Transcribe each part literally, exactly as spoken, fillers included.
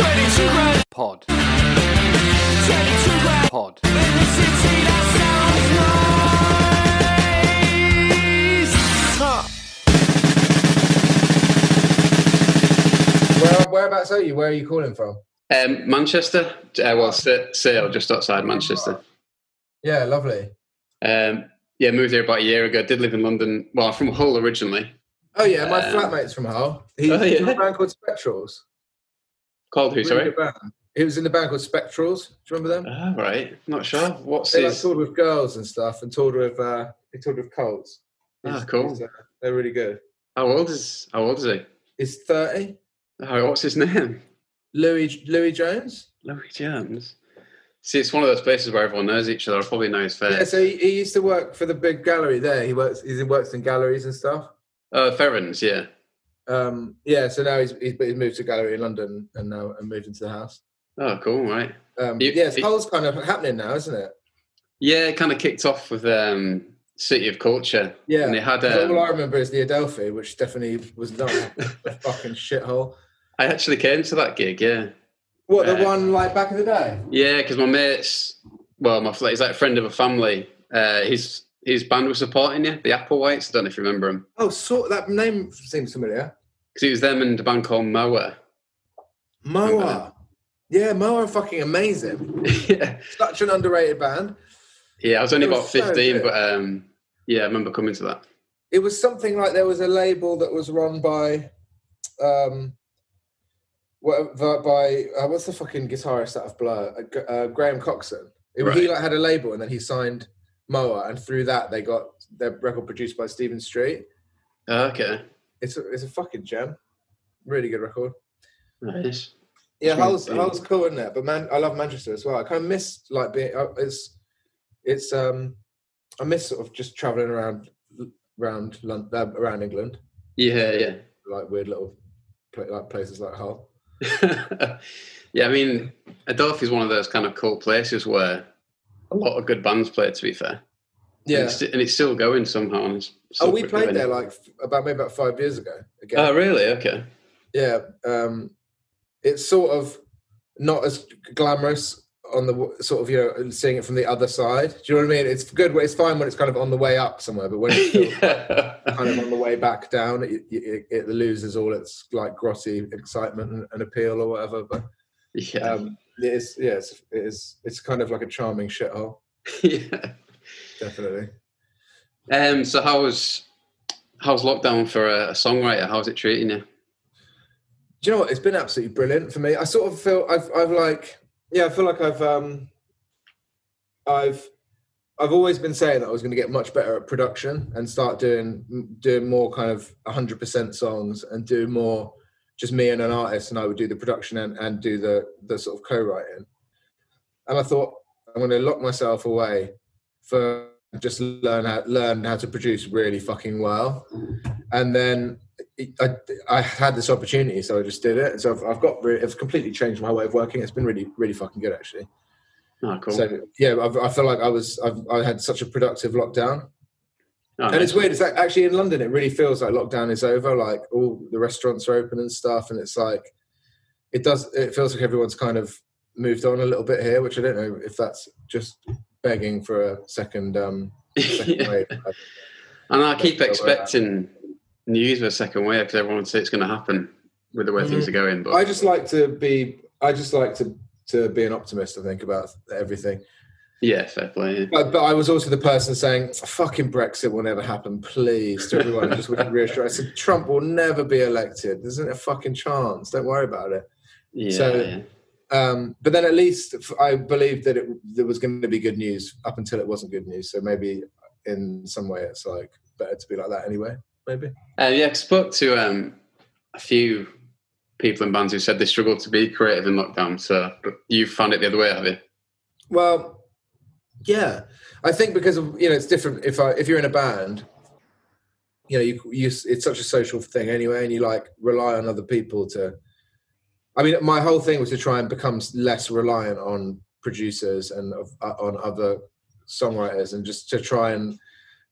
Pod. Pod. Where, whereabouts are you? Where are you calling from? Um, Manchester. Uh, well, Sale, just outside Manchester. Yeah, lovely. Um, yeah, moved here about a year ago. Did live in London. Well, I'm from Hull originally. Oh yeah, my Um, flatmate's from Hull. He's oh, yeah. in a band called Spectrals. Called who, Really sorry? good band. He was in the band called Spectrals. Do you remember them? Oh, right. Not sure. What's They like his... toured with girls and stuff, and toured with uh, he toured with Colts. Ah, cool. Uh, they're really good. How old is How old is he? He's thirty. Oh, what's his name? Louis Louis Jones. Louis Jones. See, it's one of those places where everyone knows each other. I probably know his face. Yeah, so he, he used to work for the big gallery there. He works. He works in galleries and stuff. Oh, Ferrens, yeah. Um, yeah, so now he's, he's he's moved to a gallery in London and now and moved into the house. Oh, cool, right. Um, You- yeah, you- Hull's kind of happening now, isn't it? Yeah, it kind of kicked off with um, City of Culture. Yeah. And they had... So Um, all I remember is the Adelphi, which definitely was not a fucking shithole. I actually came to that gig, yeah. What, the Uh, one like back in the day? Yeah, because my mates... Well, my he's like a friend of a family. Uh, his his band was supporting you, the Applewhites. I don't know if you remember them. Oh, sort that name seems familiar. Because it was them and a band called Moa. Moa. Yeah, Moa are fucking amazing. yeah. Such an underrated band. Yeah, I was only It was about so fifteen, good. but um, yeah, I remember coming to that. It was something like there was a label that was run by, um, what, by uh, what's the fucking guitarist out of Blur? Uh, G- uh, Graham Coxon. It, He Right. like had a label and then he signed Moa, and through that they got their record produced by Stephen Street. Oh, okay. It's a, it's a fucking gem. Really good record. Nice. Yeah, It's Hull's, really- Hull's cool, isn't it? But man, I love Manchester as well. I kind of miss like being. uh, It's, it's. Um, I miss sort of just traveling around, around London, uh, around England, Yeah, yeah. like weird little, pla- like places like Hull. yeah, I mean, Adelphi is one of those kind of cool places where a lot of good bands play, to be fair. Yeah. And it's, and it's still going somehow. And it's still Oh, we pretty played good. there like f- about maybe about five years ago. Again. Oh, really? Okay. Yeah. Um, it's sort of not as glamorous on the w- sort of, you know, seeing it from the other side. Do you know what I mean? It's good. It's fine when it's kind of on the way up somewhere, but when it's still yeah. kind of on the way back down, it, it, it loses all its like grotty excitement and, and appeal or whatever. But Yeah. um, it is, yeah, it's, it is, it's kind of like a charming shithole, yeah. definitely. Um, so how was how's lockdown for a, a songwriter? How's it treating you? Do you know what? It's been absolutely brilliant for me. I sort of feel I've, I've like, yeah, I feel like I've, um, I've, I've always been saying that I was going to get much better at production and start doing, doing more kind of one hundred percent songs and do more just me and an artist, and I would do the production and, and do the, the sort of co-writing. And I thought, I'm going to lock myself away for just learn how, learn how to produce really fucking well. And then I, I had this opportunity, so I just did it. So I've, I've got, re- it's completely changed my way of working. It's been really, really fucking good, actually. Oh, cool. So yeah, I've, I feel like I was, I've, I had such a productive lockdown. Oh, And nice. it's weird. It's like actually in London, it really feels like lockdown is over. Like all the restaurants are open and stuff, and it's like it does. It feels like everyone's kind of moved on a little bit here, which I don't know if that's just begging for a second, um, second Yeah. wave. And I keep That's all right. expecting news of a second wave because everyone would say it's going to happen with the way Mhm. things are going. But I just like to be. I just like to to be an optimist. I think about everything. yeah, fair play. Yeah. But, but I was also the person saying, "Fucking Brexit will never happen, please." To everyone, just would reassure. I said, "Trump will never be elected. There isn't a fucking chance. Don't worry about it." Yeah, So- yeah. Um, but then at least I believed that it there was going to be good news up until it wasn't good news. So maybe in some way it's like better to be like that anyway. Maybe. Uh, yeah, I spoke to um, a few people in bands who said they struggled to be creative in lockdown. So but you found it the other way, have you? Well, yeah, I think because of, you know, it's different if I if you're in a band, you know, you you it's such a social thing anyway, and you like rely on other people to. I mean, my whole thing was to try and become less reliant on producers and of, uh, on other songwriters, and just to try and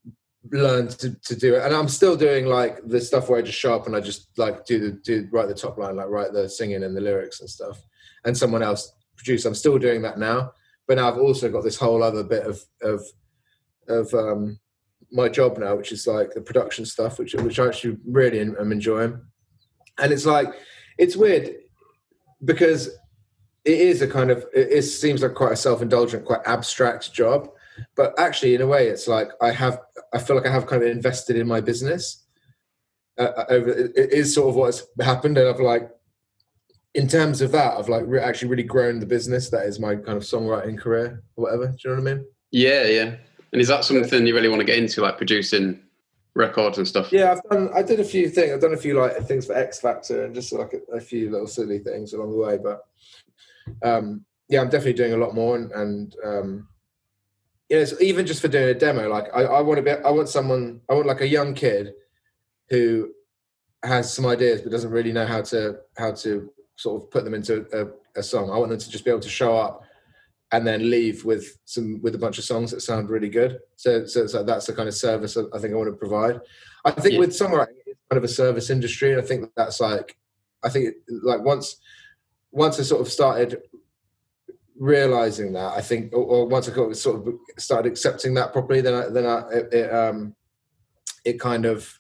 learned to, to do it. And I'm still doing like the stuff where I just show up and I just like do the do write the top line, like write the singing and the lyrics and stuff, and someone else produce. I'm still doing that now, but now I've also got this whole other bit of of of um, my job now, which is like the production stuff, which which I actually really am enjoying. And it's like it's weird because it is a kind of it is, seems like quite a self-indulgent, quite abstract job, but actually in a way it's like I have I feel like I have kind of invested in my business uh, over it is sort of what's happened, and I've like in terms of that I've like re- actually really grown the business that is my kind of songwriting career or whatever. Do you know what I mean? Yeah, yeah. And is that something you really want to get into, like producing records and stuff? Yeah, I've done. I did a few things. I've done a few like things for X Factor and just like a, a few little silly things along the way. But um, yeah, I'm definitely doing a lot more. And, and um, you know, even just for doing a demo, like I, I want to be. I want someone. I want like a young kid who has some ideas but doesn't really know how to how to sort of put them into a, a song. I want them to just be able to show up and then leave with some with a bunch of songs that sound really good. So, so, so that's the kind of service I think I want to provide. I think yeah. with songwriting, it's kind of a service industry, and I think that's like, I think it, like once once I sort of started realizing that, I think, or, or once I sort of started accepting that properly, then I, then I, it, it um it kind of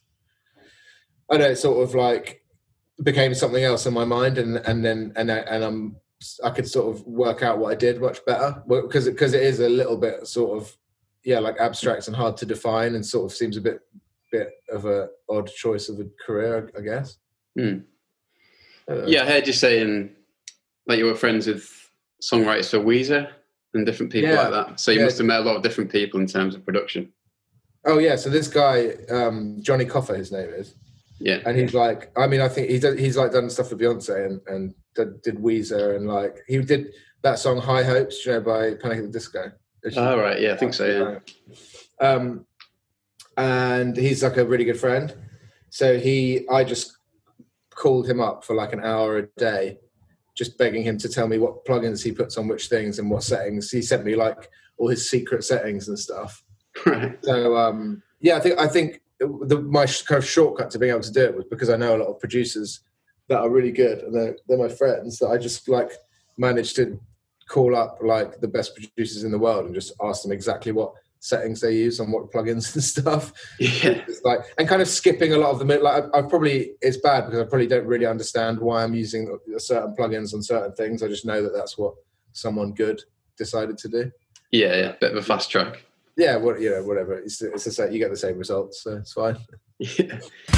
I don't know, it sort of like became something else in my mind, and and then and I, and I'm. I could sort of work out what I did much better because because it is a little bit sort of yeah like abstract and hard to define, and sort of seems a bit bit of a odd choice of a career, I guess. Mm. I yeah, I heard you saying that you were friends with songwriters for Weezer and different people yeah. like that. So you yeah. must have met a lot of different people in terms of production. Oh yeah, so this guy um, Johnny Coffer, his name is. Yeah, and he's like, I mean, I think he's he's like done stuff for Beyonce and and did, did Weezer, and like he did that song High Hopes, you know, by Panic at the Disco. Oh right, yeah, I think so. Yeah. Um, and he's like a really good friend. So he, I just called him up for like an hour a day, just begging him to tell me what plugins he puts on which things and what settings. He sent me like all his secret settings and stuff. Right. So um, yeah, I think I think. The, my kind of shortcut to being able to do it was because I know a lot of producers that are really good, and they're, they're my friends, that I just like managed to call up like the best producers in the world and just ask them exactly what settings they use and what plugins and stuff. Yeah. It's like, and kind of skipping a lot of them. Like I, I probably, it's bad because I probably don't really understand why I'm using certain plugins on certain things. I just know that that's what someone good decided to do. Yeah, yeah, bit of a fast track. Yeah, what you know, whatever. It's it's the same. You get the same results, so it's fine. Yeah.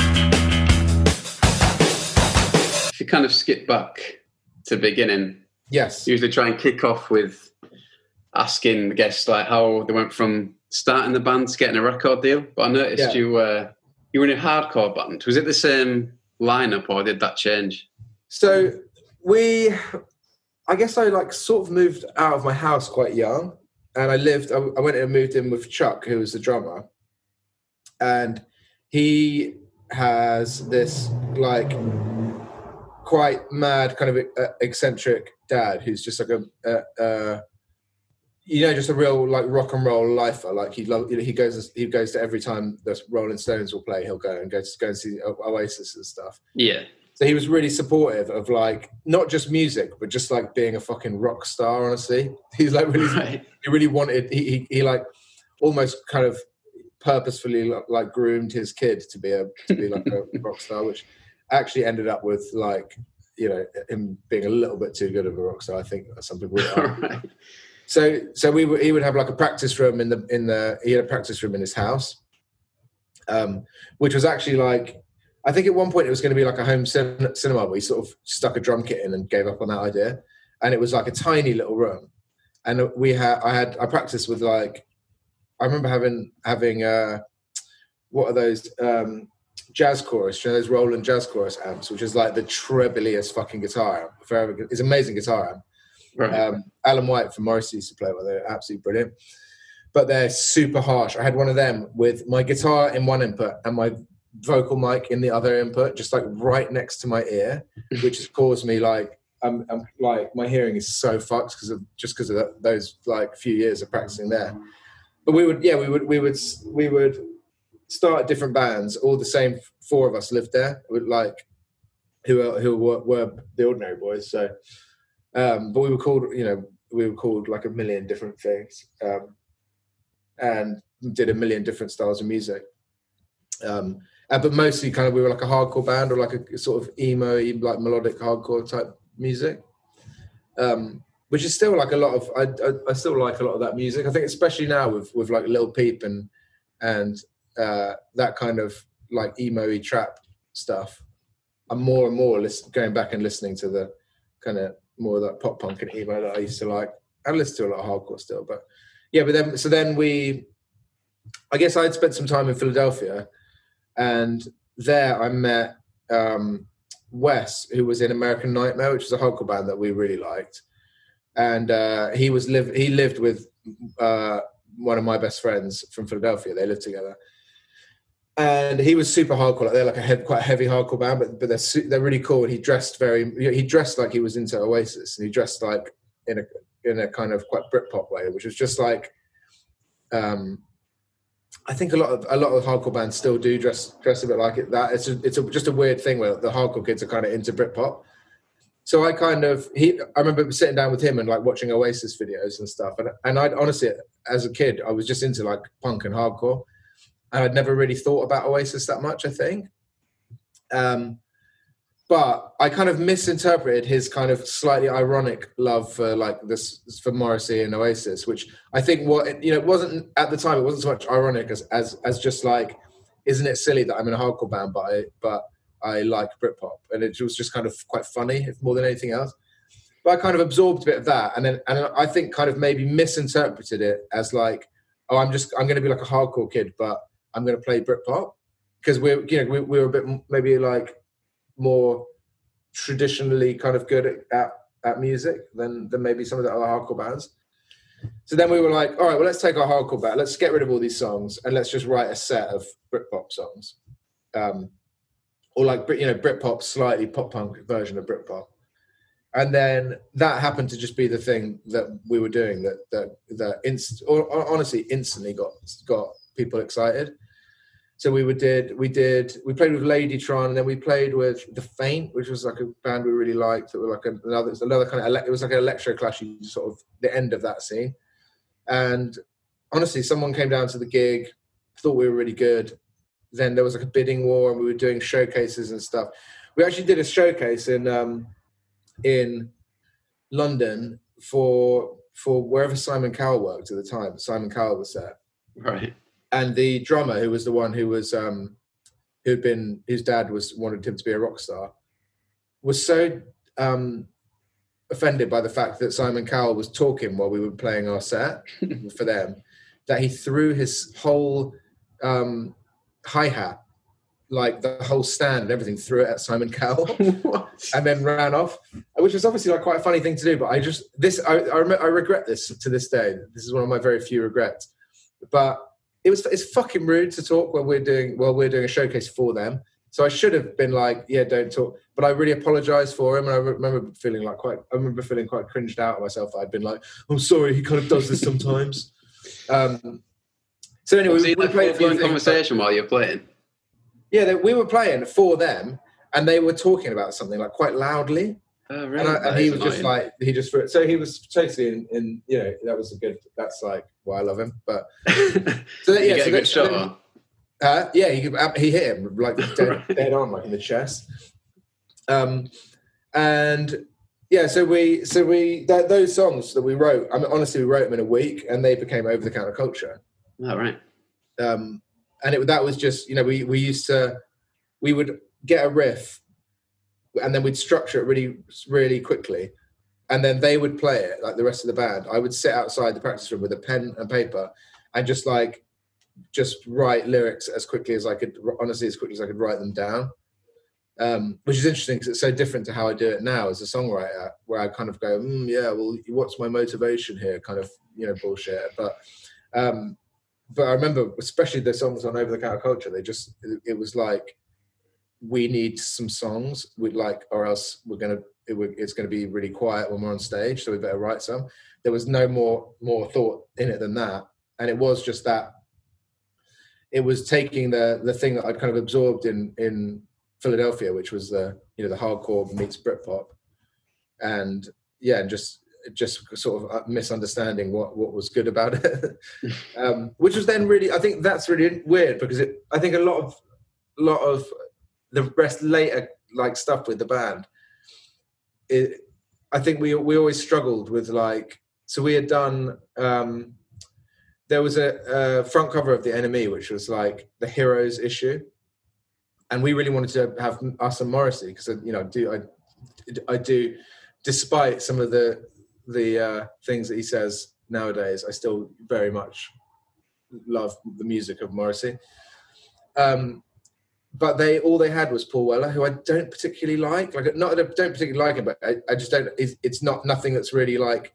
If you kind of skip back to the beginning, yes, usually try and kick off with asking the guests like how they went from starting the band to getting a record deal. But I noticed yeah. you uh, you were in a hardcore band. Was it the same lineup, or did that change? So we, I guess I like sort of moved out of my house quite young. And I lived, I went and moved in with Chuck, who was the drummer. And he has this like quite mad kind of eccentric dad who's just like a, a, a you know, just a real like rock and roll lifer. Like he love, you know, he goes, he goes to every time the Rolling Stones will play, he'll go and go to go and see Oasis and stuff. Yeah. So he was really supportive of like not just music, but just like being a fucking rock star. Honestly, he's like really, right. he really wanted. He, he he like almost kind of purposefully like groomed his kid to be a to be like a rock star, which actually ended up with like you know him being a little bit too good of a rock star. I think some people would argue. Right. So so we would, he would have like a practice room in the in the he had a practice room in his house, um, which was actually like. I think at one point it was going to be like a home cin- cinema, but he sort of stuck a drum kit in and gave up on that idea. And it was like a tiny little room. And we had, I had, I practiced with like, I remember having, having, uh, what are those, um, jazz chorus, you know, those Roland jazz chorus amps, which is like the trebliest fucking guitar amp. Forever, it's an amazing guitar amp. Right. Um, Alan White from Morrissey used to play with it. They're absolutely brilliant. But they're super harsh. I had one of them with my guitar in one input and my vocal mic in the other input, just like right next to my ear, which has caused me like I'm, I'm like my hearing is so fucked because of just because of that, those like few years of practicing there. But we would, yeah, we would, we would, we would started different bands. All the same four of us lived there, with like who who were, were the Ordinary Boys. So, um, but we were called, you know, we were called like a million different things, um, and did a million different styles of music. Um, uh, but mostly, kind of, we were like a hardcore band, or like a sort of emo, like melodic hardcore type music. Um, which is still like a lot of, I, I, I still like a lot of that music. I think especially now with, with like Lil Peep and, and uh, that kind of like emo-y trap stuff, I'm more and more listen, going back and listening to the kind of more of that pop punk and emo that I used to like. I listen to a lot of hardcore still, but yeah, but then, so then we, I guess I'd spent some time in Philadelphia, and there I met um, Wes, who was in American Nightmare, which is a hardcore band that we really liked. And uh, he was live. He lived with uh, one of my best friends from Philadelphia. They lived together, and he was super hardcore. Like, they're like a heavy, quite heavy hardcore band, but but they're su- they're really cool. And he dressed very. He dressed like he was into Oasis, and he dressed like in a in a kind of quite Britpop way, which was just like. Um, I think a lot of a lot of hardcore bands still do dress dress a bit like it. That it's a, it's a, just a weird thing where the hardcore kids are kind of into Britpop. So I kind of, he, I remember sitting down with him and like watching Oasis videos and stuff. And, and I'd honestly, as a kid, I was just into like punk and hardcore. And I'd never really thought about Oasis that much, I think. Um, but I kind of misinterpreted his kind of slightly ironic love for like this, for Morrissey and Oasis, which I think what, you know, it wasn't at the time, it wasn't so much ironic as, as, as just like, isn't it silly that I'm in a hardcore band, but I, but I like Britpop, and it was just kind of quite funny, if more than anything else. But I kind of absorbed a bit of that, and then and I think kind of maybe misinterpreted it as like, oh, I'm just I'm going to be like a hardcore kid, but I'm going to play Britpop, because we're you know we, we were a bit maybe like more traditionally kind of good at, at at music than than maybe some of the other hardcore bands. So then we were like, all right, well, let's take our hardcore back, let's get rid of all these songs, and let's just write a set of Britpop songs. Um, Or like, you know, Britpop, slightly pop punk version of Britpop, and then that happened to just be the thing that we were doing that that that inst- or, or honestly instantly got got people excited. So we would did we did we played with Ladytron, and then we played with The Faint, which was like a band we really liked. That were like another it was another kind of ele- it was like an electroclashy sort of the end of that scene. And honestly, someone came down to the gig, thought we were really good. Then there was like a bidding war, and we were doing showcases and stuff. We actually did a showcase in um, in London for for wherever Simon Cowell worked at the time. Simon Cowell was there, right? And the drummer, who was the one who was um, who'd been his dad was wanted him to be a rock star, was so um, offended by the fact that Simon Cowell was talking while we were playing our set for them that he threw his whole um, hi-hat, like the whole stand and everything, threw it at Simon Cowell and then ran off, which was obviously like quite a funny thing to do. But I just, this, I, I, rem- I regret this to this day. This is one of my very few regrets. But it was, it's fucking rude to talk while we're doing, while we're doing a showcase for them. So I should have been like, yeah, don't talk. But I really apologized for him. And I remember feeling like quite, I remember feeling quite cringed out of myself that I'd been like, I'm sorry, he kind of does this sometimes. um, So anyway, so we, we played a conversation while you're playing. Yeah, they, we were playing for them, and they were talking about something like quite loudly. Oh, really? And, I, and he was annoying. just like, he just so he was totally in, in. You know, that was a good. That's like why I love him. But so yeah, you get so a good shot then, on. Uh, yeah, he he hit him like dead, dead on, like in the chest. Um, and yeah, so we so we that, those songs that we wrote. I mean, honestly, we wrote them in a week, and they became Over the Counter Culture. Oh, right. Um, and it that was just, you know, we we used to we would get a riff, and then we'd structure it really really quickly, and then they would play it like the rest of the band. I would sit outside the practice room with a pen and paper and just like just write lyrics as quickly as I could, honestly as quickly as I could write them down. Um, which is interesting because it's so different to how I do it now as a songwriter, where I kind of go, mm, yeah, well, what's my motivation here? Kind of, you know, bullshit. But um, but I remember, especially the songs on Over the Counter Culture, they just, it, it was like, we need some songs, we'd like, or else we're gonna, it, it's gonna be really quiet when we're on stage, so we better write some. There was no more more thought in it than that, and it was just that. it was taking the the thing that I'd kind of absorbed in in Philadelphia, which was the you know the hardcore meets Britpop, and yeah, and just just sort of misunderstanding what what was good about it, um, which was then really, I think that's really weird because it I think a lot of a lot of the rest later like stuff with the band, it, I think we we always struggled with like, so we had done um, there was a, a front cover of the N M E which was like the Heroes issue, and we really wanted to have us and Morrissey because you know do I I do despite some of the the uh, things that he says nowadays, I still very much love the music of Morrissey. Um, but they all they had was Paul Weller, who I don't particularly like. Like, not I don't particularly like him, but I, I just don't. It's, it's not nothing that's really like.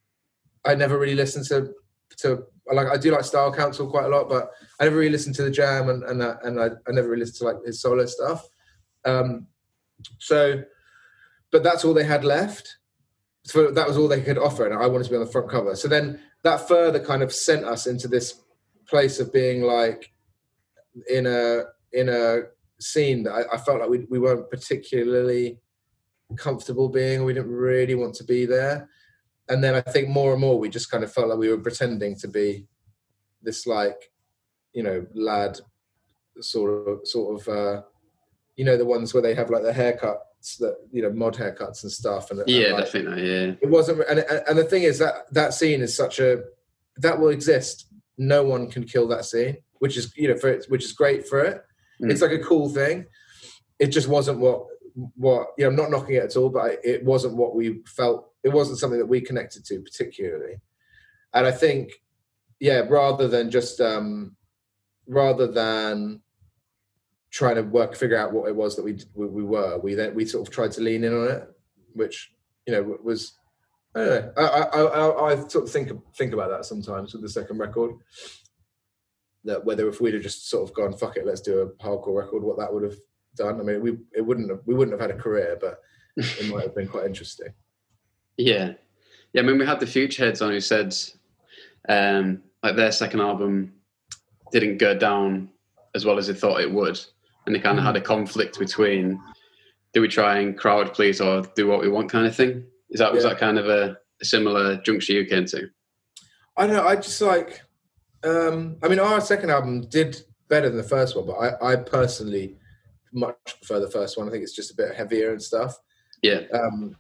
I never really listened to to like I do like Style Council quite a lot, but I never really listened to the Jam, and and uh, and I, I never really listened to like his solo stuff. Um, so, but that's all they had left. So that was all they could offer, and I wanted to be on the front cover. So then that further kind of sent us into this place of being like in a in a scene that I, I felt like we we weren't particularly comfortable being. We didn't really want to be there. And then I think more and more we just kind of felt like we were pretending to be this like, you know, lad sort of sort of uh, you know, the ones where they have like the haircut. That you know mod haircuts and stuff and yeah and like, definitely yeah it wasn't and and the thing is that that scene is such a that will exist. No one can kill that scene, which is you know for it, which is great for it. Mm. It's like a cool thing. It just wasn't what what you know I'm not knocking it at all, but I, it wasn't what we felt. It wasn't something that we connected to particularly. And I think yeah rather than just um rather than trying to work, figure out what it was that we we, we were. We then we sort of tried to lean in on it, which you know was I don't know. I I I, I sort of think think about that sometimes with the second record. That whether if we'd have just sort of gone fuck it, let's do a hardcore record, what that would have done. I mean, we it wouldn't have we wouldn't have had a career, but it might have been quite interesting. Yeah, yeah. I mean, we had the Futureheads on who said um, like their second album didn't go down as well as they thought it would. And they kind of had a conflict between do we try and crowd please or do what we want kind of thing. Is that was yeah. that kind of a, a similar juncture you came to? I don't know. I just like. Um, I mean, our second album did better than the first one, but I, I personally much prefer the first one. I think it's just a bit heavier and stuff. Yeah. Um,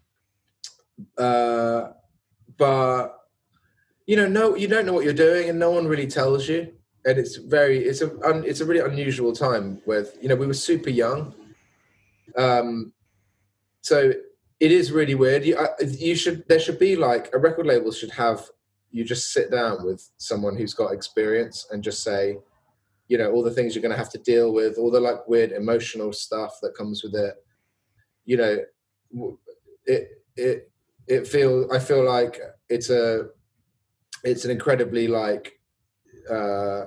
uh, but you know, no, you don't know what you're doing, and no one really tells you. And it's very, it's a, un, it's a really unusual time with, you know, we were super young. Um, so it is really weird. You, I, you should, there should be like, a record label should have, you just sit down with someone who's got experience and just say, you know, all the things you're going to have to deal with, all the like weird emotional stuff that comes with it. You know, it, it, it feels, I feel like it's a, it's an incredibly like, Uh,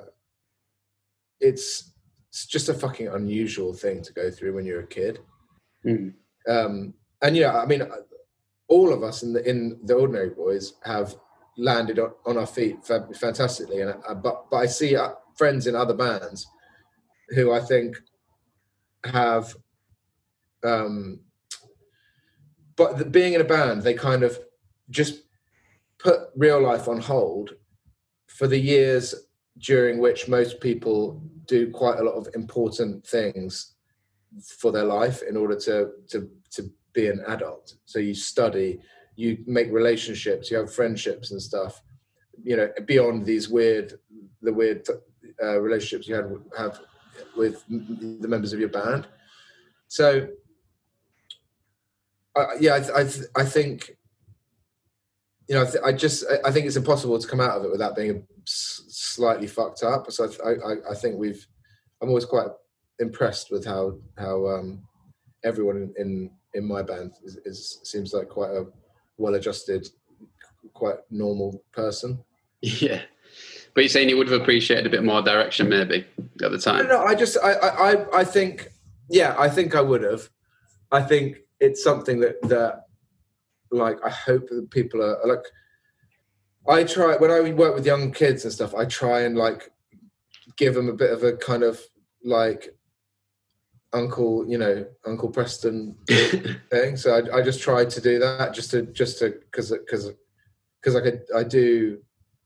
it's, it's just a fucking unusual thing to go through when you're a kid. Mm. Um, and yeah, I mean, all of us in the in the Ordinary Boys have landed on, on our feet fantastically. And uh, but but I see uh, friends in other bands who I think have, um, but the, being in a band, they kind of just put real life on hold for the years during which most people do quite a lot of important things for their life in order to to to be an adult. So you study, you make relationships, you have friendships and stuff, you know, beyond these weird, the weird uh, relationships you had have with the members of your band. So, uh, yeah, I, I, I think, you know, I just, I think it's impossible to come out of it without being slightly fucked up. So I, I, I think we've, I'm always quite impressed with how, how um, everyone in, in my band is, is seems like quite a well-adjusted, quite normal person. Yeah. But you're saying you would have appreciated a bit more direction maybe at the time? No, no, I just, I, I, I think, yeah, I think I would have. I think it's something that, that like, I hope that people are, like, I try, when I work with young kids and stuff, I try and, like, give him a bit of a kind of like Uncle, you know, Uncle Preston thing. So I, I just tried to do that just to, just to, cause, cause, cause I could, I do,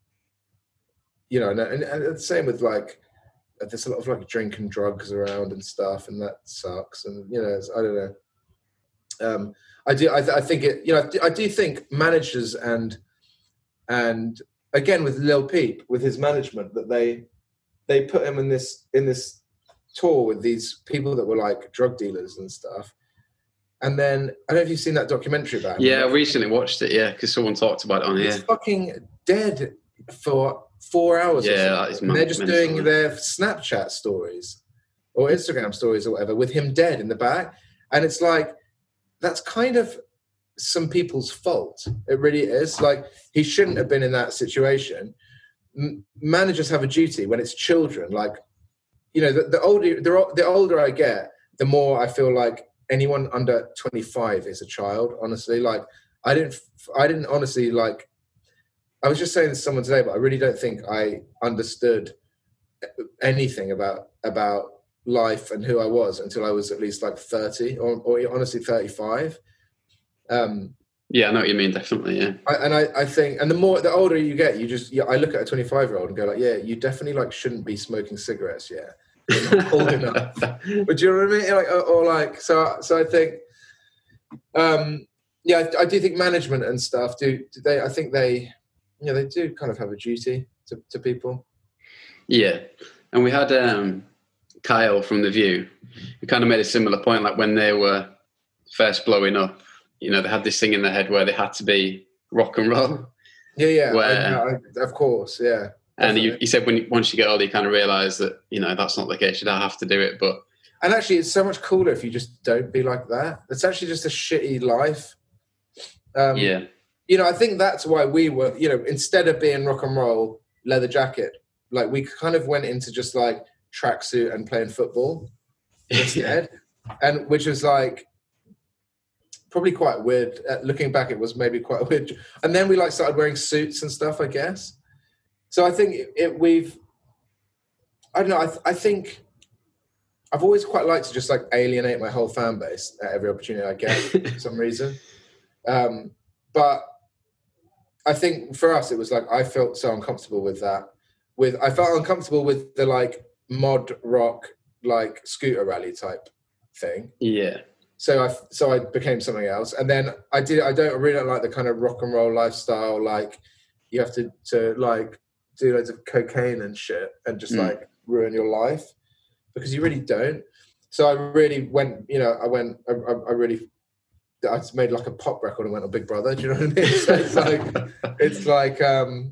you know, and, and, and the same with like, there's a lot of like drink and drugs around and stuff, and that sucks. And, you know, I don't know. Um, I do, I, th- I think it, you know, I do, I do think managers and, and again, with Lil Peep, with his management, that they, they put him in this, in this, tour with these people that were like drug dealers and stuff. And then I don't know if you've seen that documentary about him. Yeah, I recently watched it, yeah, because someone talked about it on here. He's fucking dead for four hours. Yeah, that is man- they're just mental, doing man. their Snapchat stories or Instagram stories or whatever with him dead in the back. And it's like, that's kind of some people's fault. It really is. Like, he shouldn't have been in that situation. M- managers have a duty when it's children, like, you know, the, the older the, the older I get, the more I feel like anyone under twenty-five is a child. Honestly, like I didn't, I didn't honestly like. I was just saying this to someone today, but I really don't think I understood anything about about life and who I was until I was at least like thirty, or, or honestly thirty-five. Um, yeah, I know what you mean. Definitely, yeah. I, and I, I think, and the more the older you get, you just, yeah, I look at a twenty-five year old and go like, yeah, you definitely like shouldn't be smoking cigarettes yet. You're not old enough. But do you know what I mean? Like, or, or like, so, so I think, um, yeah, I, I do think management and stuff do, do they, I think they, you know, they do kind of have a duty to, to people. Yeah. And we had, um, Kyle from The View, who kind of made a similar point, like when they were first blowing up, you know, they had this thing in their head where they had to be rock and roll. Yeah, yeah, where, I, I, of course, yeah. And he, he said when you, once you get older, you kind of realise that, you know, that's not the case. You don't have to do it. But and actually, it's so much cooler if you just don't be like that. It's actually just a shitty life. Um, yeah. You know, I think that's why we were, you know, instead of being rock and roll, leather jacket, like we kind of went into just like tracksuit and playing football instead. Yeah. And which was like, probably quite weird. Uh, looking back, it was maybe quite weird. And then we like started wearing suits and stuff, I guess. So I think it, it we've, I don't know, I, th- I think I've always quite liked to just like alienate my whole fan base at every opportunity I get for some reason. Um, but I think for us, it was like, I felt so uncomfortable with that. With I felt uncomfortable with the like mod rock, like scooter rally type thing. Yeah. So I so I became something else, and then I did. I don't I really don't like the kind of rock and roll lifestyle. Like you have to to like do loads of cocaine and shit, and just mm. like ruin your life because you really don't. So I really went. You know, I went. I, I really. I just made like a pop record and went on Big Brother. Do you know what I mean? So it's like it's like um,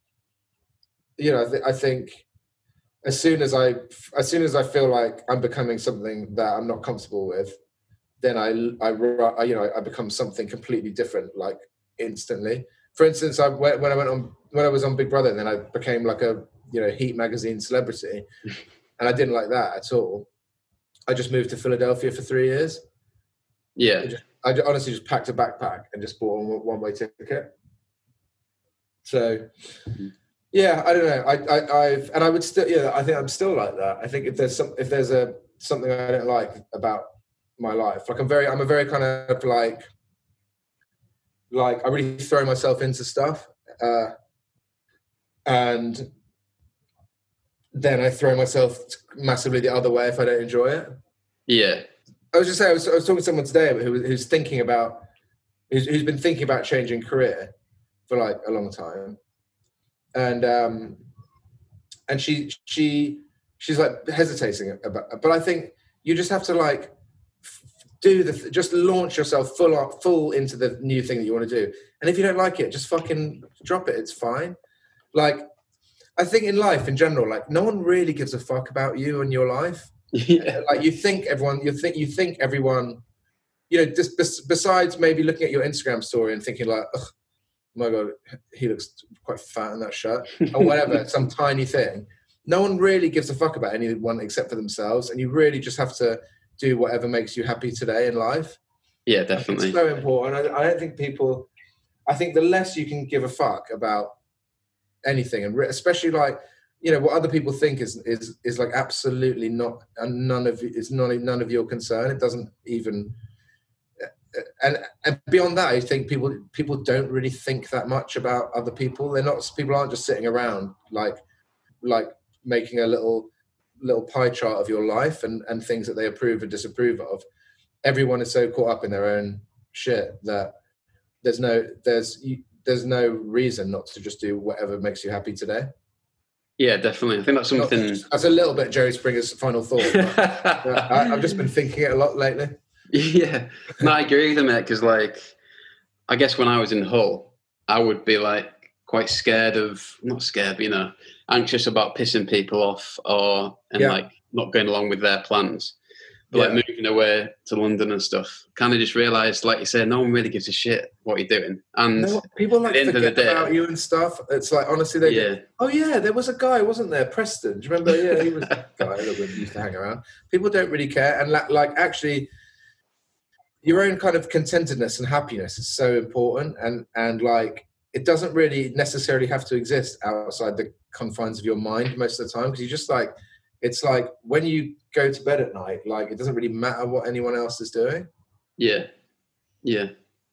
you know. I, th- I think as soon as I as soon as I feel like I'm becoming something that I'm not comfortable with, then I, I, I, you know, I become something completely different, like instantly. For instance, I when I went on, when I was on Big Brother, then I became like a, you know, Heat magazine celebrity, and I didn't like that at all. I just moved to Philadelphia for three years. Yeah, I, just, I just, honestly just packed a backpack and just bought a one-way ticket. So, yeah, I don't know. I, I, I've, and I would still, yeah, I think I'm still like that. I think if there's some, if there's a something I don't like about my life, like I'm very I'm a very kind of like like I really throw myself into stuff uh and then I throw myself massively the other way if I don't enjoy it. Yeah, I was just saying I was, I was talking to someone today who, who's thinking about who's, who's been thinking about changing career for like a long time, and um and she she she's like hesitating about, but I think you just have to like do the th- just launch yourself full up, full into the new thing that you want to do. And if you don't like it, just fucking drop it. It's fine. Like, I think in life in general, like no one really gives a fuck about you and your life. Yeah. Like you think everyone, you think you think everyone, you know, just bes- besides maybe looking at your Instagram story and thinking like, oh my God, he looks quite fat in that shirt or whatever, some tiny thing. No one really gives a fuck about anyone except for themselves. And you really just have to do whatever makes you happy today in life. Yeah, definitely. It's so important. I, I don't think people, I think the less you can give a fuck about anything, and re- especially like you know, what other people think is is is like absolutely not, and none of it's not none of your concern. It doesn't even. And and beyond that, I think people people don't really think that much about other people. They're not people aren't just sitting around like like making a little little pie chart of your life and and things that they approve and disapprove of. Everyone is so caught up in their own shit that there's no there's there's no reason not to just do whatever makes you happy today. Yeah, definitely. I think that's something. Not, that's a little bit Jerry Springer's final thought. But, uh, I, I've just been thinking it a lot lately. Yeah, no, I agree with him, mate. Because, like, I guess when I was in Hull, I would be like quite scared of, not scared, but, you know, anxious about pissing people off or and yeah. like not going along with their plans. But yeah. like moving away to London and stuff, kind of just realised, like you said, no one really gives a shit what you're doing. And no, people like at the forget end of the day, about you and stuff. It's like honestly, they yeah. go, oh yeah, there was a guy, wasn't there, Preston? Do you remember? Yeah, he was a guy that used to hang around. People don't really care, and like actually. Your own kind of contentedness and happiness is so important, and and like it doesn't really necessarily have to exist outside the confines of your mind most of the time, because you just like it's like when you go to bed at night, like it doesn't really matter what anyone else is doing. Yeah, yeah,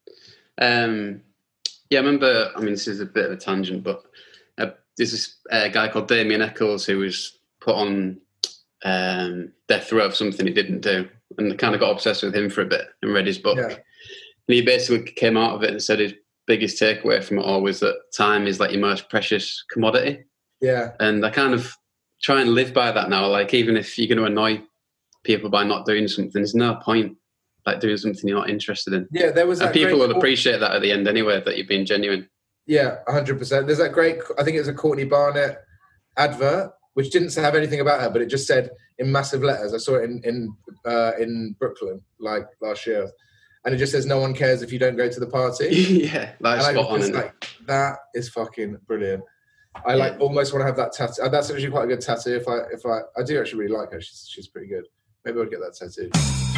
um, yeah. I remember. I mean, this is a bit of a tangent, but uh, there's this uh, guy called Damien Eccles who was put on um, death row of something he didn't do. And I kind of got obsessed with him for a bit and read his book. Yeah. And he basically came out of it and said his biggest takeaway from it all was that time is like your most precious commodity. Yeah. And I kind of try and live by that now. Like, even if you're going to annoy people by not doing something, there's no point like doing something you're not interested in. Yeah, there was. And that people great... will appreciate that at the end anyway, that you've been genuine. Yeah, one hundred percent. There's that great, I think it was a Courtney Barnett advert, which didn't have anything about her, but it just said in massive letters. I saw it in in uh, in Brooklyn like last year, and it just says, "No one cares if you don't go to the party." Yeah, that's spot on. Like, that is fucking brilliant. I like yeah. almost want to have that tattoo. That's actually quite a good tattoo. If I if I I do actually really like her. She's she's pretty good. Maybe I'll get that tattoo.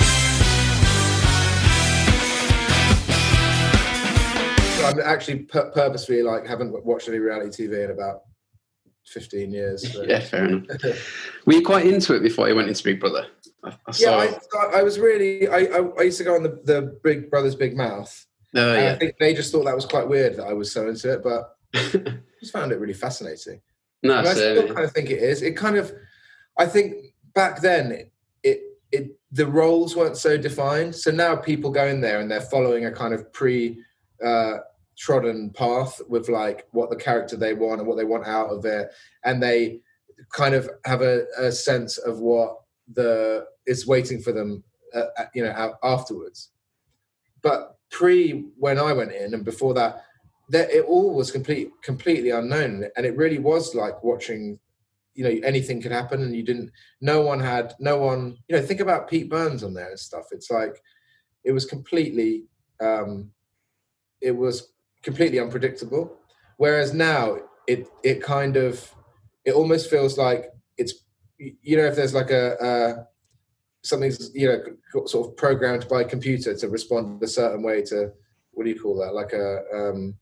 I'm actually pur- purposefully like haven't watched any reality T V in about fifteen years. So. Yeah, fair enough. Were you quite into it before you went into Big Brother? I, I saw... Yeah, I, I was really. I, I, I used to go on the, the Big Brother's Big Mouth. Oh yeah. I think they just thought that was quite weird that I was so into it, but I just found it really fascinating. No, and I so, still kind of think it is. It kind of. I think back then it, it it the roles weren't so defined. So now people go in there and they're following a kind of pre. Uh, trodden path with like what the character they want and what they want out of it, and they kind of have a, a sense of what the is waiting for them uh, you know afterwards. But pre when I went in and before that, that it all was complete completely unknown, and it really was like watching, you know, anything could happen, and you didn't no one had no one you know think about Pete Burns on there and stuff. It's like it was completely um it was completely unpredictable, whereas now it it kind of it almost feels like it's, you know, if there's like a uh something's, you know, sort of programmed by a computer to respond a certain way to, what do you call that, like a um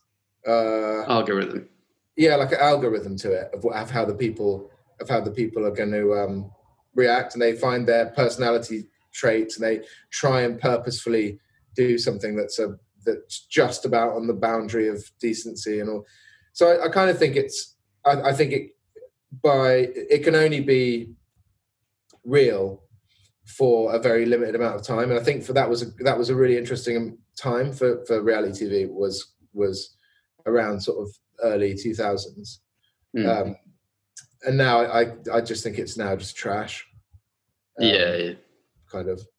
uh algorithm yeah like an algorithm to it of, what, of how the people of how the people are going to um react, and they find their personality traits and they try and purposefully do something that's a that's just about on the boundary of decency and all. So I, I kind of think it's, I, I think it by, it can only be real for a very limited amount of time. And I think for that was, a, that was a really interesting time for, for reality T V was, was around sort of early two thousands. Mm. Um, and now I, I just think it's now just trash. Um, yeah, yeah. Kind of.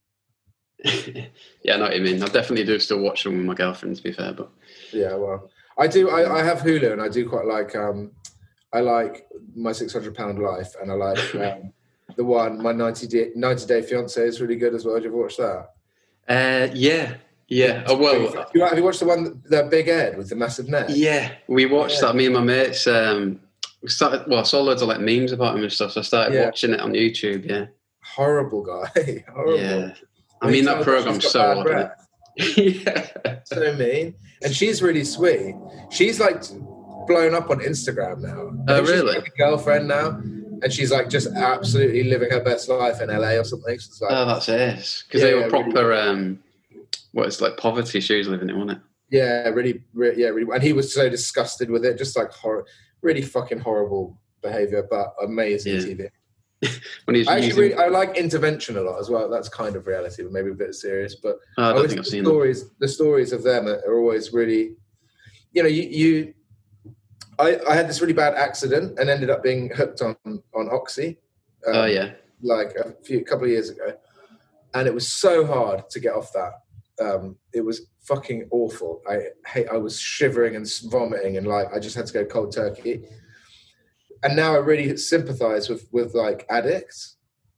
Yeah, I know what you mean. I definitely do still watch them with my girlfriend, to be fair, but yeah, well, I do. I, I have Hulu, and I do quite like. Um, I like My six hundred Pound Life, and I like um, the one My ninety Day, ninety Day Fiance is really good as well. Have you ever watched that? Uh, yeah, yeah. Oh well, have you, have you watched the one, the Big Ed with the massive net? Yeah, we watched yeah. that. Me and my mates. Um, we started. Well, I saw loads of like memes about him and stuff, so I started yeah. watching it on YouTube. Yeah. Horrible guy. Horrible. Yeah. I mean, that program's so odd. Yeah. So mean. And she's really sweet. She's like, blown up on Instagram now. Oh, really? She's like a girlfriend now, and she's like just absolutely living her best life in L A or something. So it's like, oh, that's it. Because yeah, they were yeah, proper, really, um, what it's like poverty she was living in, wasn't it? Yeah, really, really, yeah, really. And he was so disgusted with it, just like horror, really fucking horrible behavior, but amazing Yeah. T V. When he's I actually using... really, I like intervention a lot as well. That's kind of reality, but maybe a bit serious. But oh, I don't always think I've the seen stories. them. The stories of them are, are always really, you know, you. you I, I had this really bad accident and ended up being hooked on on Oxy. Um, oh yeah, like a few couple of years ago, and it was so hard to get off that. Um, it was fucking awful. I hate. I was shivering and vomiting, and like I just had to go cold turkey. And now I really sympathise with with like addicts.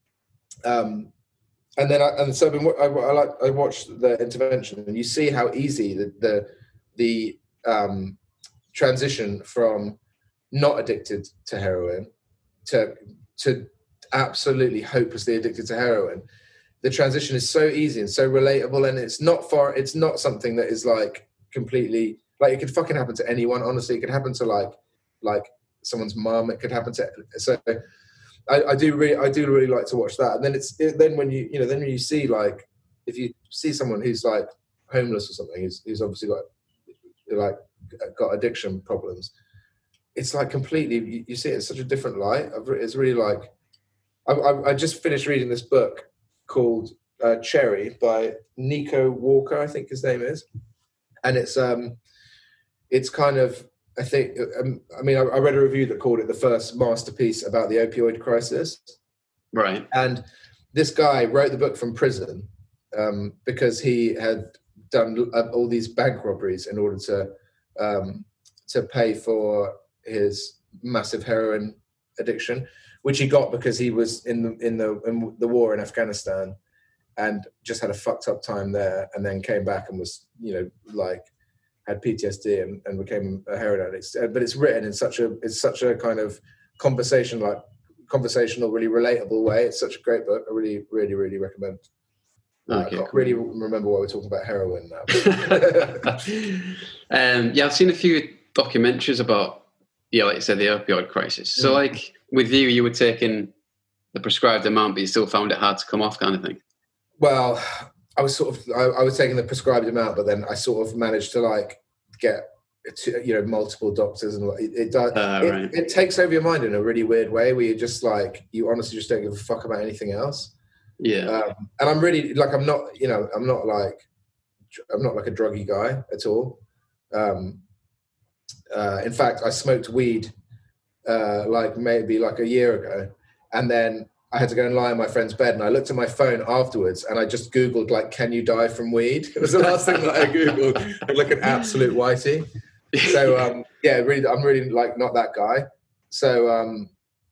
Um, and then I and so I've been, I, I like I watched the intervention, and you see how easy the the the um, transition from not addicted to heroin to to absolutely hopelessly addicted to heroin. The transition is so easy and so relatable, and it's not far. It's not something that is like completely like it could fucking happen to anyone. Honestly, it could happen to like like someone's mum. It could happen to so. I, I do really, I do really like to watch that. And then it's it, then when you you know then when you see like if you see someone who's like homeless or something, who's, who's obviously got like got addiction problems, it's like completely you, you see it in such a different light. It's really like I, I, I just finished reading this book called uh, Cherry by Nico Walker, I think his name is, and it's um it's kind of I think um, I mean I, I read a review that called it the first masterpiece about the opioid crisis. Right. And this guy wrote the book from prison um, because he had done all these bank robberies in order to um, to pay for his massive heroin addiction, which he got because he was in the in the in the war in Afghanistan and just had a fucked up time there, and then came back and was you know like had P T S D and, and became a heroin addict. But it's written in such a it's such a kind of conversation like conversational, really relatable way. It's such a great book. I really, really, really recommend. Uh, Okay, I can't cool. really remember why we're talking about heroin now. um, yeah, I've seen a few documentaries about, yeah, like you said, the opioid crisis. So, Mm. like with you, you were taking the prescribed amount, but you still found it hard to come off, kind of thing. Well, I was sort of I, I was taking the prescribed amount, but then I sort of managed to like get to, you know multiple doctors, and it it, does, Uh, it, right. it takes over your mind in a really weird way, where you just like you honestly just don't give a fuck about anything else. Yeah. Um, and I'm really like I'm not you know I'm not like I'm not like a druggy guy at all. Um, uh, in fact, I smoked weed uh, like maybe like a year ago, and then I had to go and lie in my friend's bed, and I looked at my phone afterwards, and I just Googled like, "Can you die from weed?" It was the last thing that I Googled. I'm like an absolute whitey. So um, yeah, really, I'm really like not that guy. So, um,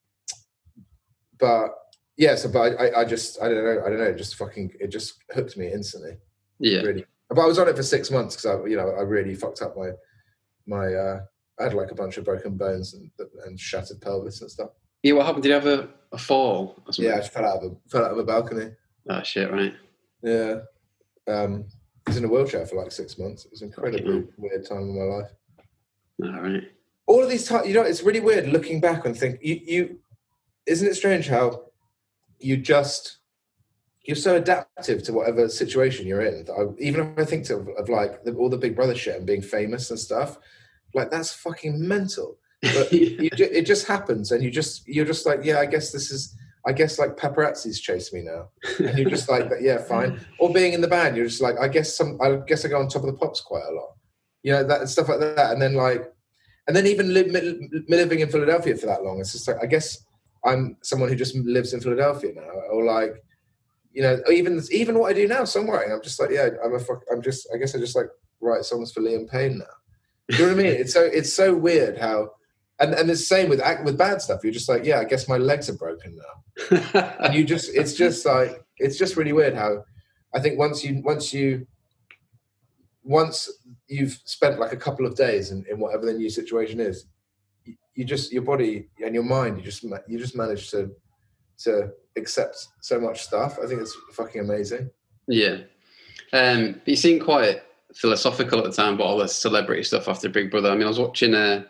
but yeah, so but I, I just I don't know, I don't know, it just fucking it just hooked me instantly. Yeah. Really. But I was on it for six months because I, you know, I really fucked up my my. Uh, I had like a bunch of broken bones and and shattered pelvis and stuff. Yeah. What happened? Did you have a, a fall or something? Yeah, I just fell out of a fell out of a balcony. Oh shit! Right. Yeah. Um, I was in a wheelchair for like six months. It was an incredibly Okay. weird time in my life. All right. All of these times, you know, it's really weird looking back and think, you, you, isn't it strange how you just, you're so adaptive to whatever situation you're in. I, even if I think of, of like the, all the Big Brother shit and being famous and stuff, like that's fucking mental. But you, ju- it just happens, and you just, you're just like, yeah, I guess this is, I guess like paparazzi's chase me now, and you're just like, yeah, fine. Or being in the band, you're just like, I guess some, I guess I go on top of the pops quite a lot, you know, that stuff like that. And then like, and then even li- mi- living in Philadelphia for that long, it's just like, I guess I'm someone who just lives in Philadelphia now, or like, you know, even even what I do now, songwriting, I'm just like, yeah, I'm a fuck, I'm just, I guess I just like write songs for Liam Payne now. Do you know what I mean? It's so it's so weird how. And and the same with act with bad stuff. You're just like, yeah, I guess my legs are broken now. And you just, it's just like, it's just really weird how, I think once you, once you, once you've spent like a couple of days in, in whatever the new situation is, you, you just, your body and your mind, you just, you just manage to, to accept so much stuff. I think it's fucking amazing. Yeah. Um, you seem quite philosophical at the time about all the celebrity stuff after Big Brother. I mean, I was watching a,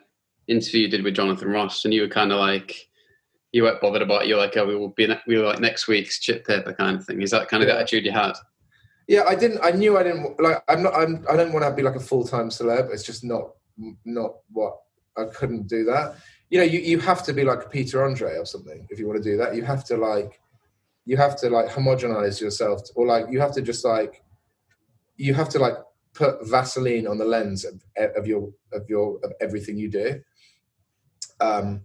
interview you did with Jonathan Ross, and you were kind of like, you weren't bothered about it. You're like, oh, we will be, we were like next week's chip paper kind of thing. Is that kind of yeah. the attitude you had? Yeah, I didn't. I knew I didn't like. I'm not. I'm. I don't want to be like a full time celeb. It's just not. Not what I couldn't do that. You know, you, you have to be like Peter Andre or something if you want to do that. You have to like. You have to like homogenize yourself, or like you have to just like. You have to like put Vaseline on the lens of, of your of your of everything you do. Um.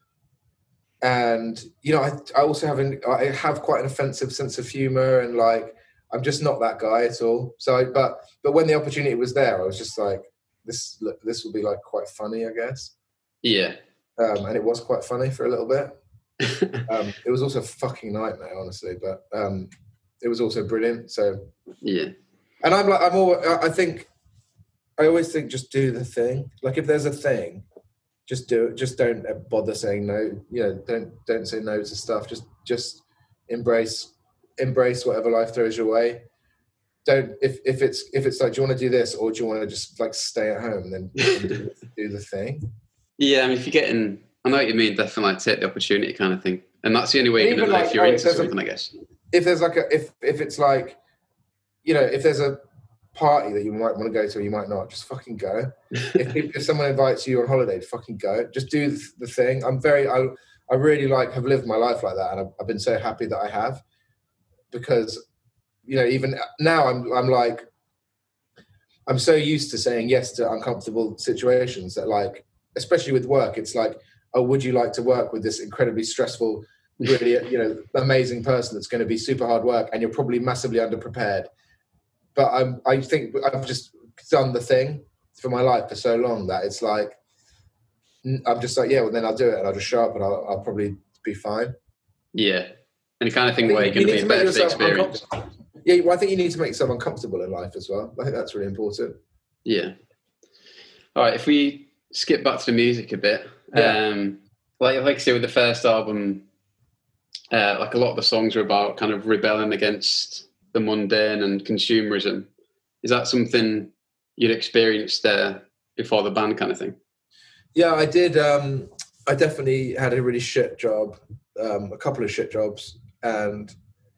And you know, I I also have an I have quite an offensive sense of humor, and like. I'm just not that guy at all. So, I, but but when the opportunity was there, I was just like, this look, this will be like quite funny, I guess. Yeah. Um, and it was quite funny for a little bit. um, it was also a fucking nightmare, honestly, but um, it was also brilliant. So yeah. And I'm like, I'm all. I think, I always think, just do the thing. Like if there's a thing, just do it. Just don't bother saying no. You know, don't don't say no to stuff. Just just embrace. embrace whatever life throws your way. Don't if if it's if it's like, do you want to do this or do you want to just like stay at home and then do, do the thing? Yeah, I mean, if you're getting, I know what you mean. Definitely like, take the opportunity, kind of thing, and that's the only way you're going to know like, if you're oh, into if something. A, I guess if there's like a if if it's like, you know, if there's a party that you might want to go to or you might not, just fucking go. if if someone invites you on holiday, fucking go. Just do the thing. I'm very I I really like have lived my life like that, and I've, I've been so happy that I have. Because, you know, even now I'm I'm like, I'm so used to saying yes to uncomfortable situations that, like, especially with work, it's like, oh, would you like to work with this incredibly stressful, really, you know, amazing person that's going to be super hard work and you're probably massively underprepared. But I'm, I think I've just done the thing for my life for so long that it's like, I'm just like, yeah, well, then I'll do it and I'll just show up and I'll, I'll probably be fine. Yeah. Any kind of thing where you're going to be a better for the experience. Yeah, well, I think you need to make yourself uncomfortable in life as well. I think that's really important. Yeah. All right, if we skip back to the music a bit, yeah. um, like like I say with the first album, uh, like a lot of the songs are about kind of rebelling against the mundane and consumerism. Is that something you'd experienced there before the band, kind of thing? Yeah, I did. Um, I definitely had a really shit job, um, a couple of shit jobs. And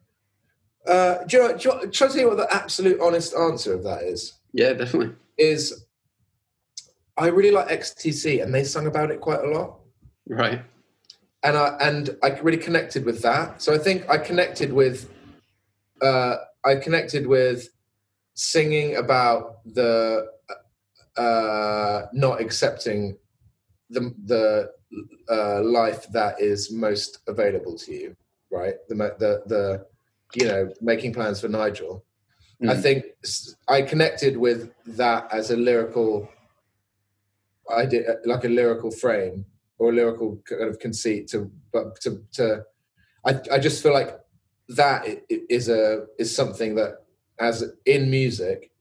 uh, do you know, do you, shall I tell you what the absolute honest answer of that is? Yeah, definitely. Is I really like X T C, and they sung about it quite a lot. Right. And I and I really connected with that. So I think I connected with uh, I connected with singing about the uh, not accepting the the uh, life that is most available to you. Right, the the the you know, making plans for Nigel. Mm. I think I connected with that as a lyrical idea, like a lyrical frame or a lyrical kind of conceit. To but to to, I I just feel like that is a is something that, as in music,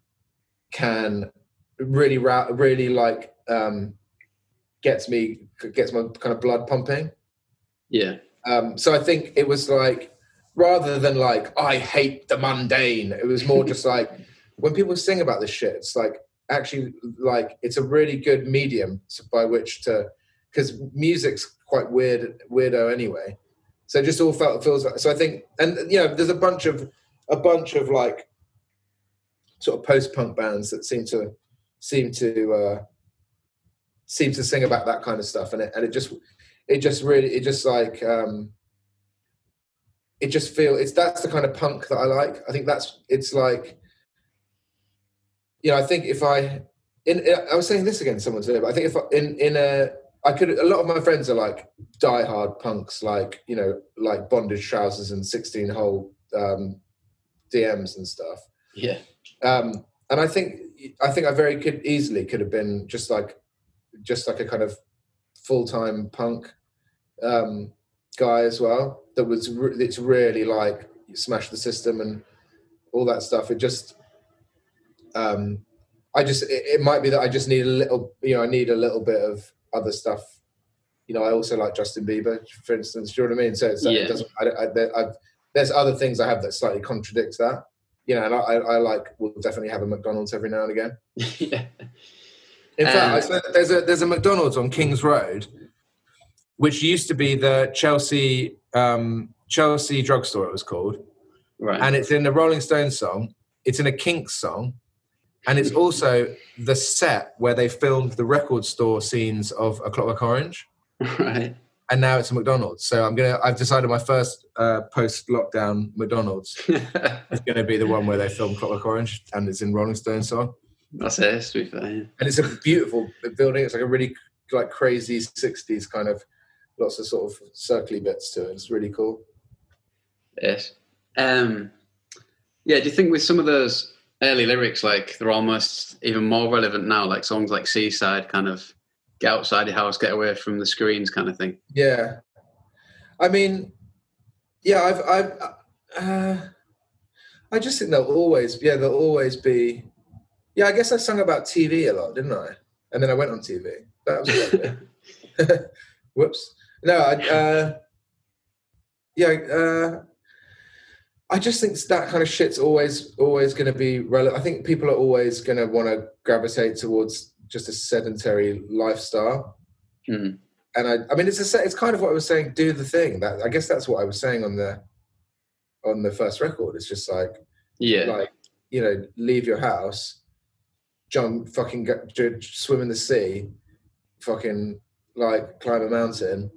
can really really like um, gets me gets my kind of blood pumping. Yeah. Um, so I think it was like, rather than like, I hate the mundane, it was more just like, when people sing about this shit, it's like, actually, like, it's a really good medium by which to, because music's quite weird, weirdo anyway. So it just all felt, feels like, so I think, and, you know, there's a bunch of, a bunch of like, sort of post-punk bands that seem to, seem to, uh, seem to sing about that kind of stuff. And it, and it just, It just really, it just like, um, it just feel, it's, that's the kind of punk that I like. I think that's, it's like, you know, I think if I, in, in I was saying this again to someone today, but I think if I, in, in a, I could, a lot of my friends are like diehard punks, like, you know, like bondage trousers and sixteen hole um, D Ms and stuff. Yeah. Um, and I think, I think I very could easily could have been just like, just like a kind of full-time punk um guy as well, that was re- it's really like Smash the System and all that stuff. It just um I just it, it might be that I just need a little, you know, I need a little bit of other stuff. You know, I also like Justin Bieber, for instance. Do you know what I mean? So it's, yeah. it doesn't I, I, I've, there's other things I have that slightly contradicts that, you know. And I, I, I like will definitely have a McDonald's every now and again. Yeah. In Um, fact, I said there's a there's a McDonald's on King's Road, which used to be the Chelsea um, Chelsea drugstore. It was called, right. and it's in the Rolling Stones song. It's in a Kinks song, and it's also the set where they filmed the record store scenes of A Clockwork Orange. Right. And now it's a McDonald's. So I'm gonna. I've decided my first uh, post-lockdown McDonald's is gonna be the one where they film Clockwork Orange, and it's in Rolling Stone song. That's it. To be fair, yeah. And it's a beautiful building. It's like a really like crazy sixties kind of, lots of sort of circly bits to it. It's really cool. Yes. Um, yeah. Do you think with some of those early lyrics, like they're almost even more relevant now, like songs like Seaside, kind of get outside your house, get away from the screens kind of thing? Yeah. I mean, yeah, I've, I've, uh, I just think they'll always, yeah, they'll always be, yeah, I guess I sung about T V a lot, didn't I? And then I went on T V. That was a bit. Whoops. No, I, uh, yeah, uh, I just think that kind of shit's always, always going to be relevant. I think people are always going to want to gravitate towards just a sedentary lifestyle. Mm. And I, I mean, it's a, it's kind of what I was saying, do the thing. That I guess that's what I was saying on the, on the first record. It's just like, yeah, like, you know, leave your house, jump, fucking go, swim in the sea, fucking like climb a mountain,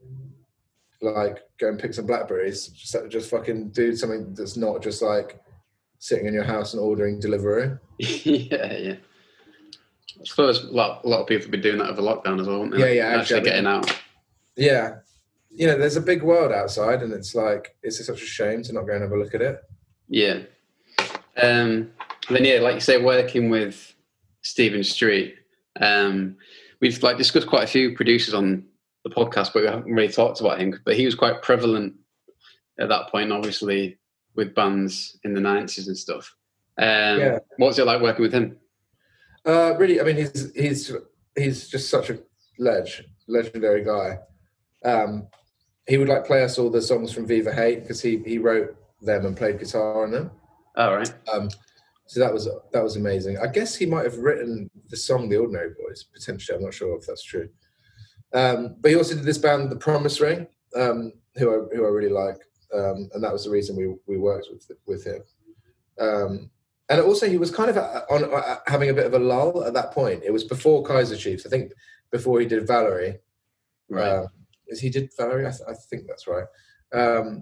like go and pick some blackberries, just, just fucking do something that's not just like sitting in your house and ordering Deliveroo. yeah, yeah. I suppose a lot, a lot of people have been doing that over lockdown as well, won't they? Yeah, like, yeah. Actually, actually, getting out. Yeah. You know, there's a big world outside, and it's like, it's such a shame to not go and have a look at it. Yeah. Um, then, yeah, like you say, working with Stephen Street, um, we've like discussed quite a few producers on the podcast, but we haven't really talked about him. But he was quite prevalent at that point, obviously, with bands in the nineties and stuff. Um, yeah. What's it like working with him? Uh, really, I mean, he's he's he's just such a ledge, legendary guy. Um, he would like play us all the songs from Viva Hate because he he wrote them and played guitar on them. All right. Um, so that was that was amazing. I guess he might have written the song "The Ordinary Boys" potentially. I'm not sure if that's true. Um, but he also did this band, The Promise Ring, um, who I who I really like, um, and that was the reason we we worked with with him. Um, And also, he was kind of on uh, having a bit of a lull at that point. It was before Kaiser Chiefs, I think. Before he did Valerie, right? Um, is he did Valerie? I, th- I think that's right. Um,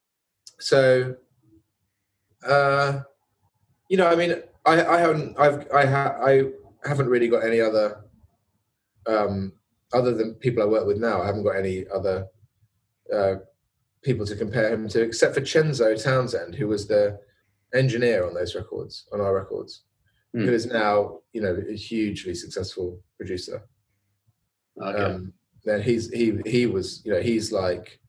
so, uh, you know, I mean, I, I haven't, I've, I, ha- I haven't really got any other, um, other than people I work with now. I haven't got any other uh, people to compare him to, except for Chenzo Townsend, who was the engineer on those records, on our records, mm. who is now, you know, a hugely successful producer. Okay. Um, then he's he he was, you know, he's like,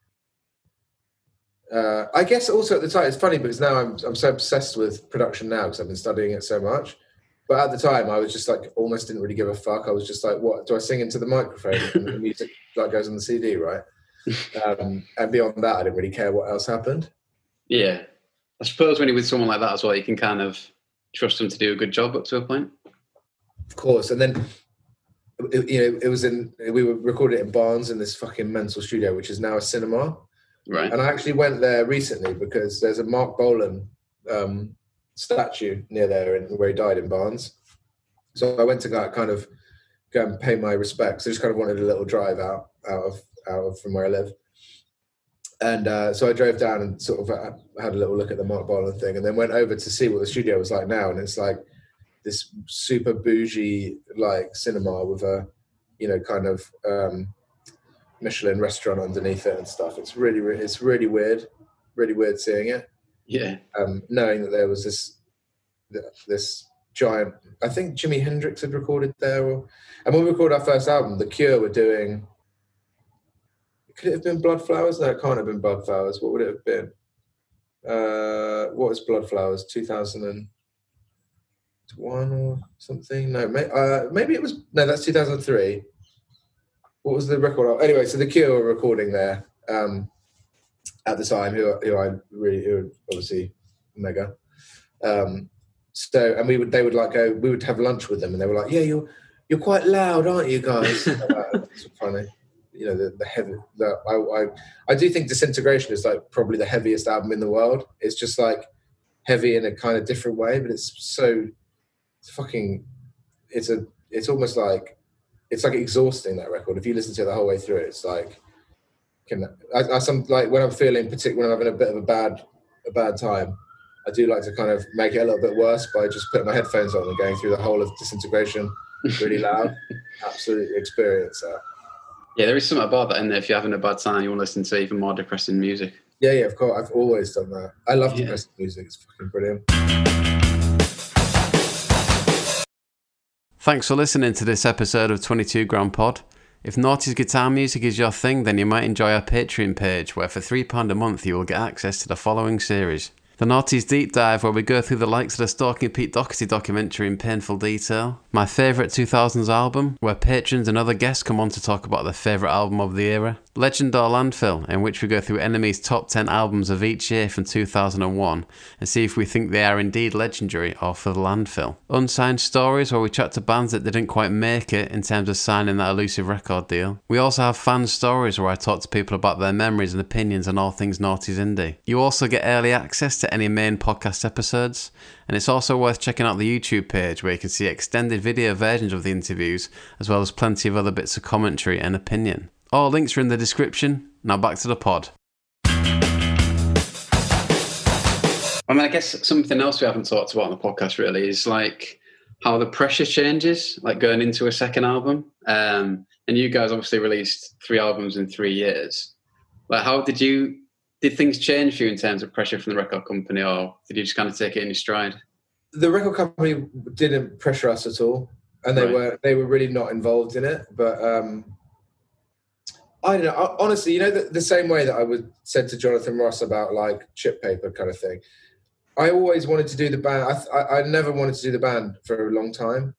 uh, I guess also at the time it's funny because now I'm I'm so obsessed with production now because I've been studying it so much. But at the time I was just like almost didn't really give a fuck. I was just like, what do I sing into the microphone and the music like goes on the C D, right? Um, and beyond that, I didn't really care what else happened. Yeah. I suppose when you're with someone like that as well, you can kind of trust them to do a good job up to a point. Of course. And then, it, you know, it was in, we were recording it in Barnes in this fucking mental studio, which is now a cinema. Right. And I actually went there recently because there's a Mark Bolan um, statue near there in, where he died in Barnes. So I went to go, kind of go and pay my respects. I just kind of wanted a little drive out, out of, out of from where I live. And uh, so I drove down and sort of uh, had a little look at the Mark Bolan thing and then went over to see what the studio was like now. And it's like this super bougie, like cinema with a, you know, kind of um, Michelin restaurant underneath it and stuff. It's really, really, it's really weird, really weird seeing it. Yeah. Um, knowing that there was this, this giant, I think Jimi Hendrix had recorded there. Or, and when we recorded our first album, The Cure were doing, could it have been Blood Flowers? No, it can't have been Blood Flowers. What would it have been? Uh, what was Blood Flowers? two thousand one or something? No, may, uh, maybe it was, no, that's two thousand three. What was the record? Anyway, so The Cure were recording there um, at the time, who, who I really, who were obviously mega. Um, so, and we would, they would like go, we would have lunch with them and they were like, yeah, you're, "You're quite loud, aren't you, guys?" It's funny. You know, the, the heavy, the, I, I, I do think Disintegration is like probably the heaviest album in the world. It's just like heavy in a kind of different way, but it's so it's fucking, it's a, it's almost like, it's like exhausting, that record. If you listen to it the whole way through, it's like, can I, I some like when I'm feeling particular, when I'm having a bit of a bad, a bad time, I do like to kind of make it a little bit worse by just putting my headphones on and going through the whole of Disintegration really loud. Absolutely experience that. Yeah, there is something about that in there. If you're having a bad time, you want to listen to even more depressing music. Yeah, yeah, of course. I've always done that. I love Yeah. depressing music. It's fucking brilliant. Thanks for listening to this episode of twenty-two gram Pod. If Naughty's guitar music is your thing, then you might enjoy our Patreon page, where for three pounds a month you will get access to the following series. The Naughty's Deep Dive, where we go through the likes of the Stalking Pete Doherty documentary in painful detail. My favourite two thousands album, where patrons and other guests come on to talk about their favourite album of the era. Legend or Landfill, in which we go through Enemy's top ten albums of each year from two thousand one and see if we think they are indeed legendary or for the landfill. Unsigned Stories, where we chat to bands that didn't quite make it in terms of signing that elusive record deal. We also have Fan Stories, where I talk to people about their memories and opinions on all things Naughty's indie. You also get early access to any main podcast episodes, and it's also worth checking out the YouTube page, where you can see extended video versions of the interviews, as well as plenty of other bits of commentary and opinion. All links are in the description. Now back to the pod. I mean, I guess something else we haven't talked about on the podcast really is like how the pressure changes, like going into a second album. Um, and you guys obviously released three albums in three years. Like, how did you, did things change for you in terms of pressure from the record company, or did you just kind of take it in your stride? The record company didn't pressure us at all, and they right. were they were really not involved in it. But um, I don't know. Honestly, you know, the, the same way that I was said to Jonathan Ross about like chip paper kind of thing. I always wanted to do the band. I, I, I never wanted to do the band for a long time.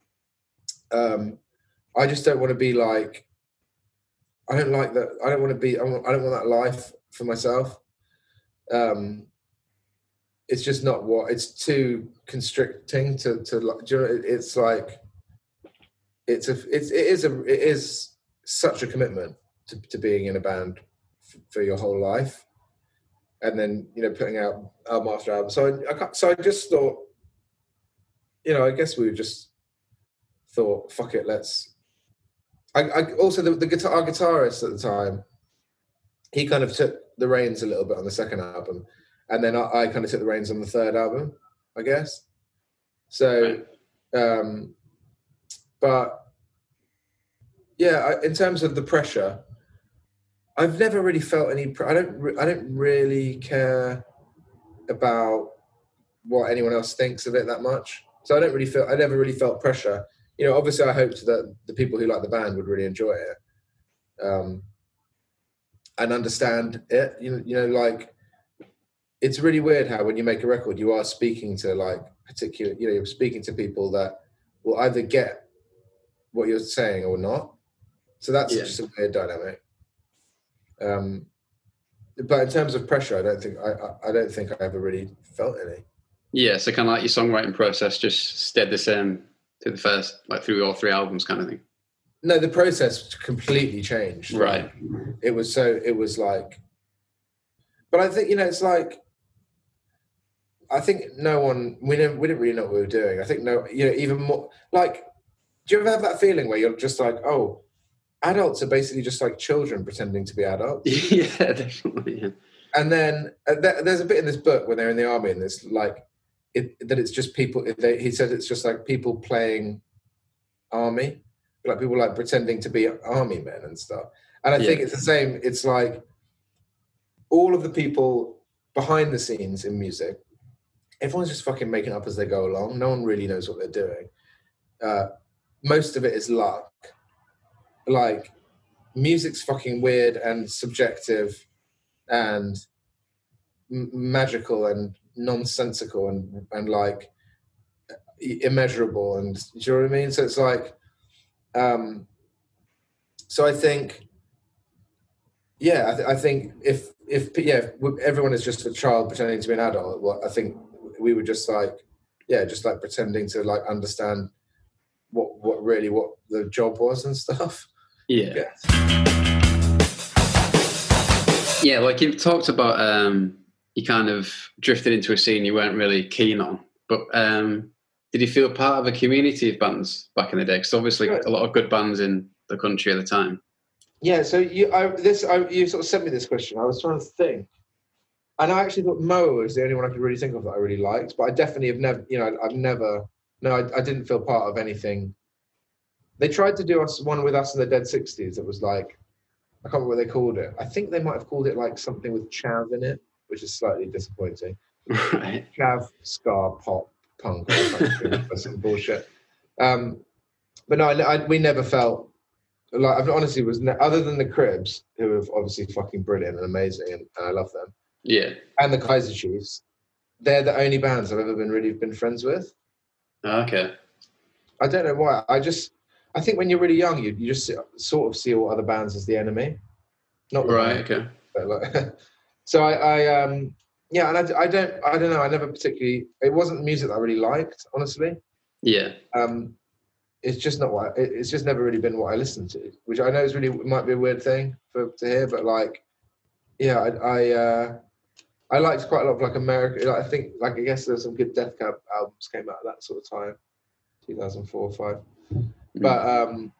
Um, I just don't want to be like. I don't like that. I don't want to be. I, want, I don't want that life for myself. Um, it's just not what. It's too constricting to to. Do you know, it's like. It's a. It's it is a. It is such a commitment to, to being in a band f- for your whole life, and then you know putting out album after album. So I, I so I just thought, you know, I guess we just thought, fuck it, let's. I, I also the, the guitar our guitarist at the time, he kind of took the reins a little bit on the second album, and then I, I kind of took the reins on the third album, I guess. So, um, but. Yeah, in terms of the pressure, I've never really felt any. I don't. I don't really care about what anyone else thinks of it that much. So I don't really feel. I never really felt pressure. You know, obviously, I hoped that the people who like the band would really enjoy it um, and understand it. You know, you know, like it's really weird how when you make a record, you are speaking to like particular. You know, you're speaking to people that will either get what you're saying or not. So that's yeah. just a weird dynamic. Um, but in terms of pressure, I don't think I, I don't think I ever really felt any. Yeah, so kind of like your songwriting process just stayed the same through the first, like through all three albums, kind of thing. No, the process completely changed. Right. Like, it was so. It was like. But I think you know, it's like. I think no one we didn't we didn't really know what we were doing. I think no, you know, even more like. Do you ever have that feeling where you're just like, oh, adults are basically just like children pretending to be adults? Yeah, definitely. Yeah. And then uh, th- there's a bit in this book when they're in the army, and it's like it, that it's just people. They, he said it's just like people playing army, like people like pretending to be army men and stuff. And I yeah. think it's the same. It's like all of the people behind the scenes in music, everyone's just fucking making up as they go along. No one really knows what they're doing. Uh, most of it is luck. Like, music's fucking weird and subjective and m- magical and nonsensical and, and like immeasurable. And do you know what I mean? So it's like, um, so I think, yeah, I, th- I think if, if, yeah, if everyone is just a child pretending to be an adult, well, I think we were just like, yeah, just like pretending to like understand what what really what the job was and stuff. Yeah. Yeah, like you've talked about, um, you kind of drifted into a scene you weren't really keen on, but um, did you feel part of a community of bands back in the day? Because obviously Good. a lot of good bands in the country at the time. Yeah, so you I, this I, you sort of sent me this question. I was trying to think, and I actually thought Moa was the only one I could really think of that I really liked. But I definitely have never, you know, I've never, no, I, I didn't feel part of anything. They tried to do us one with us in the Dead Sixties. It was like, I can't remember what they called it. I think they might have called it like something with chav in it, which is slightly disappointing. Right. Chav, ska, pop, punk, or something, or some bullshit. Um, but no, I, I, we never felt. Like, I honestly was, ne- other than the Cribs, who are obviously fucking brilliant and amazing, and, and I love them. Yeah. And the Kaiser Chiefs, they're the only bands I've ever been really been friends with. Okay. I don't know why. I just, I think when you're really young, you you just see, sort of see all other bands as the enemy. Not the Right. band, Okay. but like, so I, I, um, yeah, and I, I don't, I don't know. I never particularly. It wasn't music that I really liked, honestly. Yeah. Um, it's just not what it, it's just never really been what I listened to, which I know is really might be a weird thing for to hear, but like, yeah, I I, uh, I liked quite a lot of like American. Like, I think like I guess there's some good Death Cab albums came out at that sort of time, two thousand four or five. Mm-hmm. But um,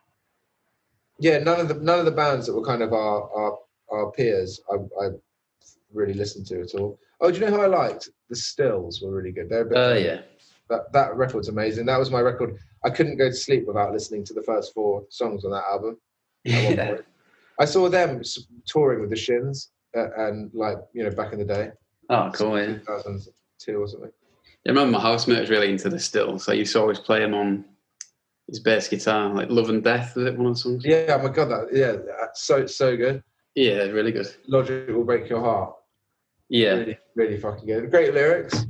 yeah, none of the none of the bands that were kind of our our, our peers, I, I really listened to at all. Oh, do you know who I liked? The Stills were really good. They're a bit. Oh uh, yeah. That that record's amazing. That was my record. I couldn't go to sleep without listening to the first four songs on that album. Yeah. I saw them touring with the Shins, uh, and like you know back in the day. Oh, cool! Yeah. two thousand two or something. Yeah, I remember my housemate was really into the Stills. So I used to always play him on his bass guitar, like "Love and Death." Was it one of the songs? Yeah, oh my god, that yeah, that's so so good. Yeah, really good. Logic Will Break Your Heart. Yeah, really, really fucking good. Great lyrics.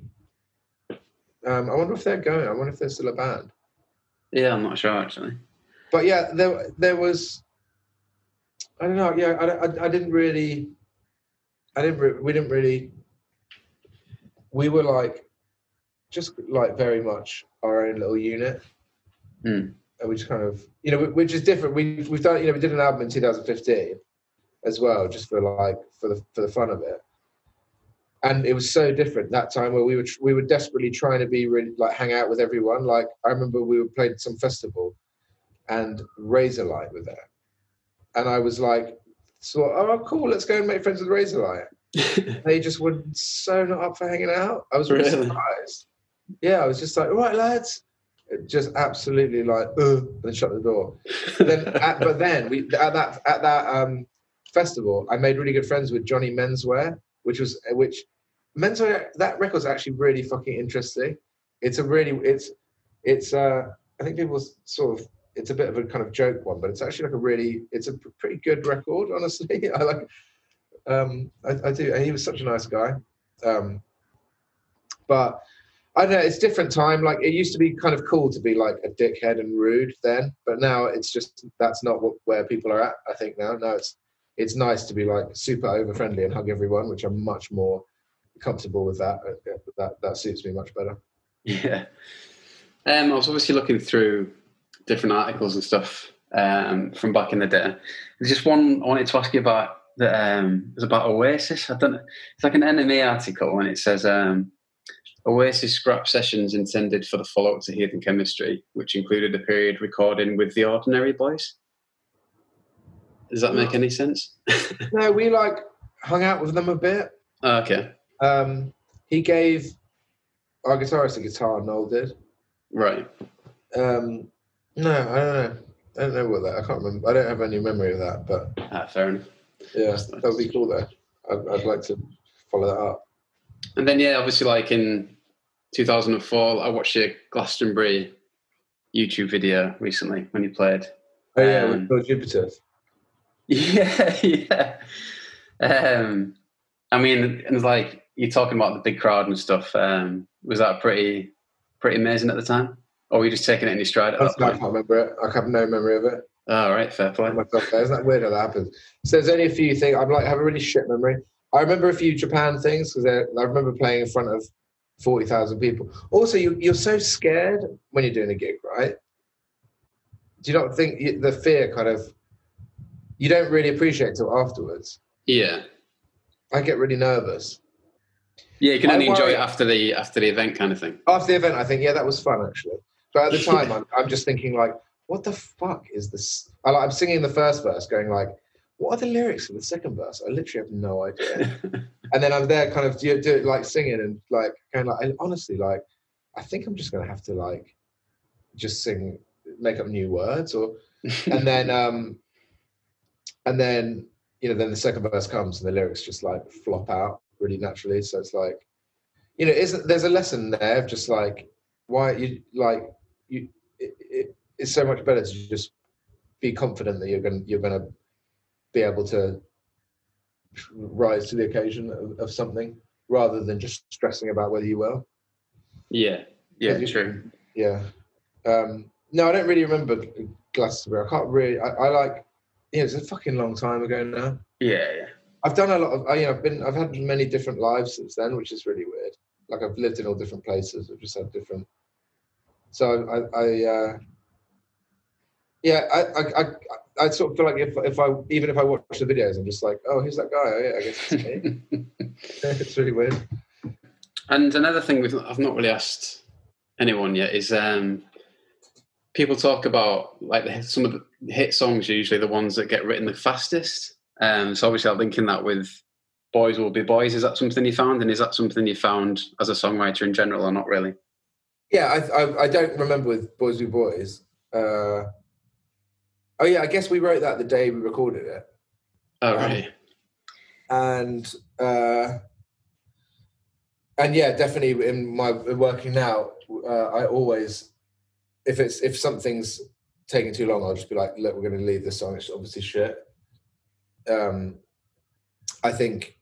Um, I wonder if they're going. I wonder if they're still a band. Yeah, I'm not sure actually. But yeah, there there was. I don't know. Yeah, I, I, I didn't really. I didn't. Re- we didn't really. We were like, just like very much our own little unit, mm. and we just kind of, you know, which is different. We we've done, you know, we did an album in two thousand fifteen, as well, just for like for the for the fun of it. And it was so different that time where we were we were desperately trying to be really like hang out with everyone. Like I remember we were playing some festival, and Razorlight were there, and I was like, "So oh cool, let's go and make friends with Razorlight." They just were so not up for hanging out. I was really, really surprised. Yeah, I was just like, "All right, lads," just absolutely like, "Ugh," and shut the door. But then, at, but then we at that at that um, festival, I made really good friends with Johnny Menswear. Which was which Menswear, that record's actually really fucking interesting. It's a really it's it's uh I think people sort of it's a bit of a kind of joke one, but it's actually like a really it's a pretty good record, honestly. I like um I, I do, and he was such a nice guy. Um but I don't know, it's different time. Like it used to be kind of cool to be like a dickhead and rude then, but now it's just that's not what where people are at, I think now. Now it's It's nice to be like super over friendly and hug everyone, which I'm much more comfortable with. That that that suits me much better. Yeah. Um, I was obviously looking through different articles and stuff um, from back in the day. There's just one I wanted to ask you about. That um, it's about Oasis. I don't know. It's like an N M E article, and it says um, Oasis scrap sessions intended for the follow-up to Heathen Chemistry, which included a period recording with the Ordinary Boys. Does that make any sense? No, we like hung out with them a bit. Oh, okay. Um, he gave our guitarist a guitar, Noel did. Right. Um, no, I don't know. I don't know what that. I can't remember. I don't have any memory of that. But ah, fair enough. Yeah, that would be cool though. I'd, I'd like to follow that up. And then yeah, obviously, like in two thousand four, I watched your Glastonbury YouTube video recently when you played. Oh yeah, um, with Bill Jupiter. Yeah, yeah. Um, I mean, and like you're talking about the big crowd and stuff. Um, was that pretty, pretty amazing at the time, or were you just taking it in your stride at that point? I can't remember it. I have no memory of it. Oh, right, fair play. Isn't that weird how that happens? So there's only a few things. I'm like have a really shit memory. I remember a few Japan things because I remember playing in front of forty thousand people. Also, you, you're so scared when you're doing a gig, right? do you not think you- the fear kind of, you don't really appreciate it till afterwards? Yeah. I get really nervous. Yeah, you can only I enjoy worry- it after the after the event kind of thing. After the event, I think, yeah, that was fun actually. But at the time, I'm, I'm just thinking like, what the fuck is this? I, like, I'm singing the first verse, going like, what are the lyrics for the second verse? I literally have no idea. And then I'm there, kind of do, do like singing and like kind of like, and honestly, like, I think I'm just gonna have to like just sing, make up new words, or and then um and then you know then the second verse comes and the lyrics just like flop out really naturally. So it's like, you know, isn't there's a lesson there of just like why you like you it, it, it's so much better to just be confident that you're gonna you're gonna be able to rise to the occasion of, of something rather than just stressing about whether you will. Yeah, yeah, you, true. Yeah. Um, no, I don't really remember Glastonbury. I can't really. I, I like. Yeah, it's a fucking long time ago now. Yeah, yeah. I've done a lot of. I, you know, I've been. I've had many different lives since then, which is really weird. Like I've lived in all different places. I've just had different. So I. I uh, yeah, I, I. I. I sort of feel like if if I even if I watch the videos, I'm just like, oh, who's that guy? Oh, yeah, I guess it's me. It's really weird. And another thing we've I've not really asked anyone yet is um, people talk about like the, some of the hit songs are usually the ones that get written the fastest. Um, so obviously I'm linking that with Boys Will Be Boys. Is that something you found? And is that something you found as a songwriter in general or not really? Yeah, I I, I don't remember with Boys Will Be Boys. Uh, oh yeah, I guess we wrote that the day we recorded it. Oh, um, really? And uh, and yeah, definitely in my working now, uh, I always, if it's if something's taking too long, I'll just be like, look, we're going to leave this song. It's obviously shit. Um, I think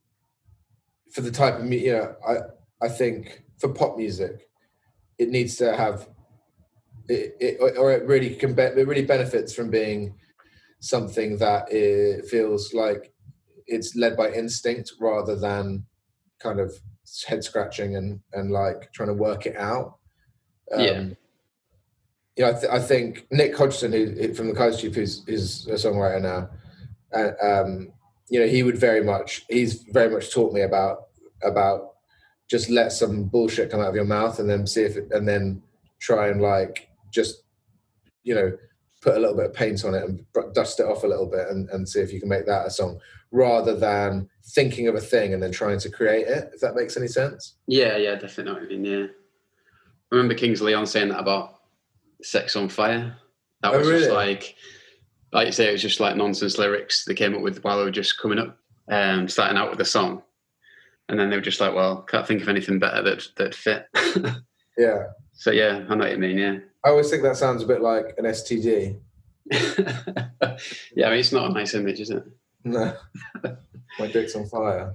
for the type of music, you know, I I think for pop music, it needs to have, it, it or it really can be, it really benefits from being something that it feels like it's led by instinct rather than kind of head scratching and and like trying to work it out. Um, yeah. You know, I, th- I think Nick Hodgson, who from the Kaiser Chief, who's, who's a songwriter now, uh, um, you know, he would very much, he's very much taught me about about just let some bullshit come out of your mouth and then see if it, and then try and like just, you know, put a little bit of paint on it and dust it off a little bit and, and see if you can make that a song rather than thinking of a thing and then trying to create it, if that makes any sense. Yeah, yeah, definitely know what I mean, yeah. I remember Kings of Leon saying that about Sex on Fire. That Oh, was really? just like, like you say, it was just like nonsense lyrics they came up with while they were just coming up, um, starting out with the song. And then they were just like, well, can't think of anything better that that fit. Yeah. So yeah, I know what you mean, yeah. I always think that sounds a bit like an S T D. Yeah, I mean, it's not a nice image, is it? No. My dick's on fire.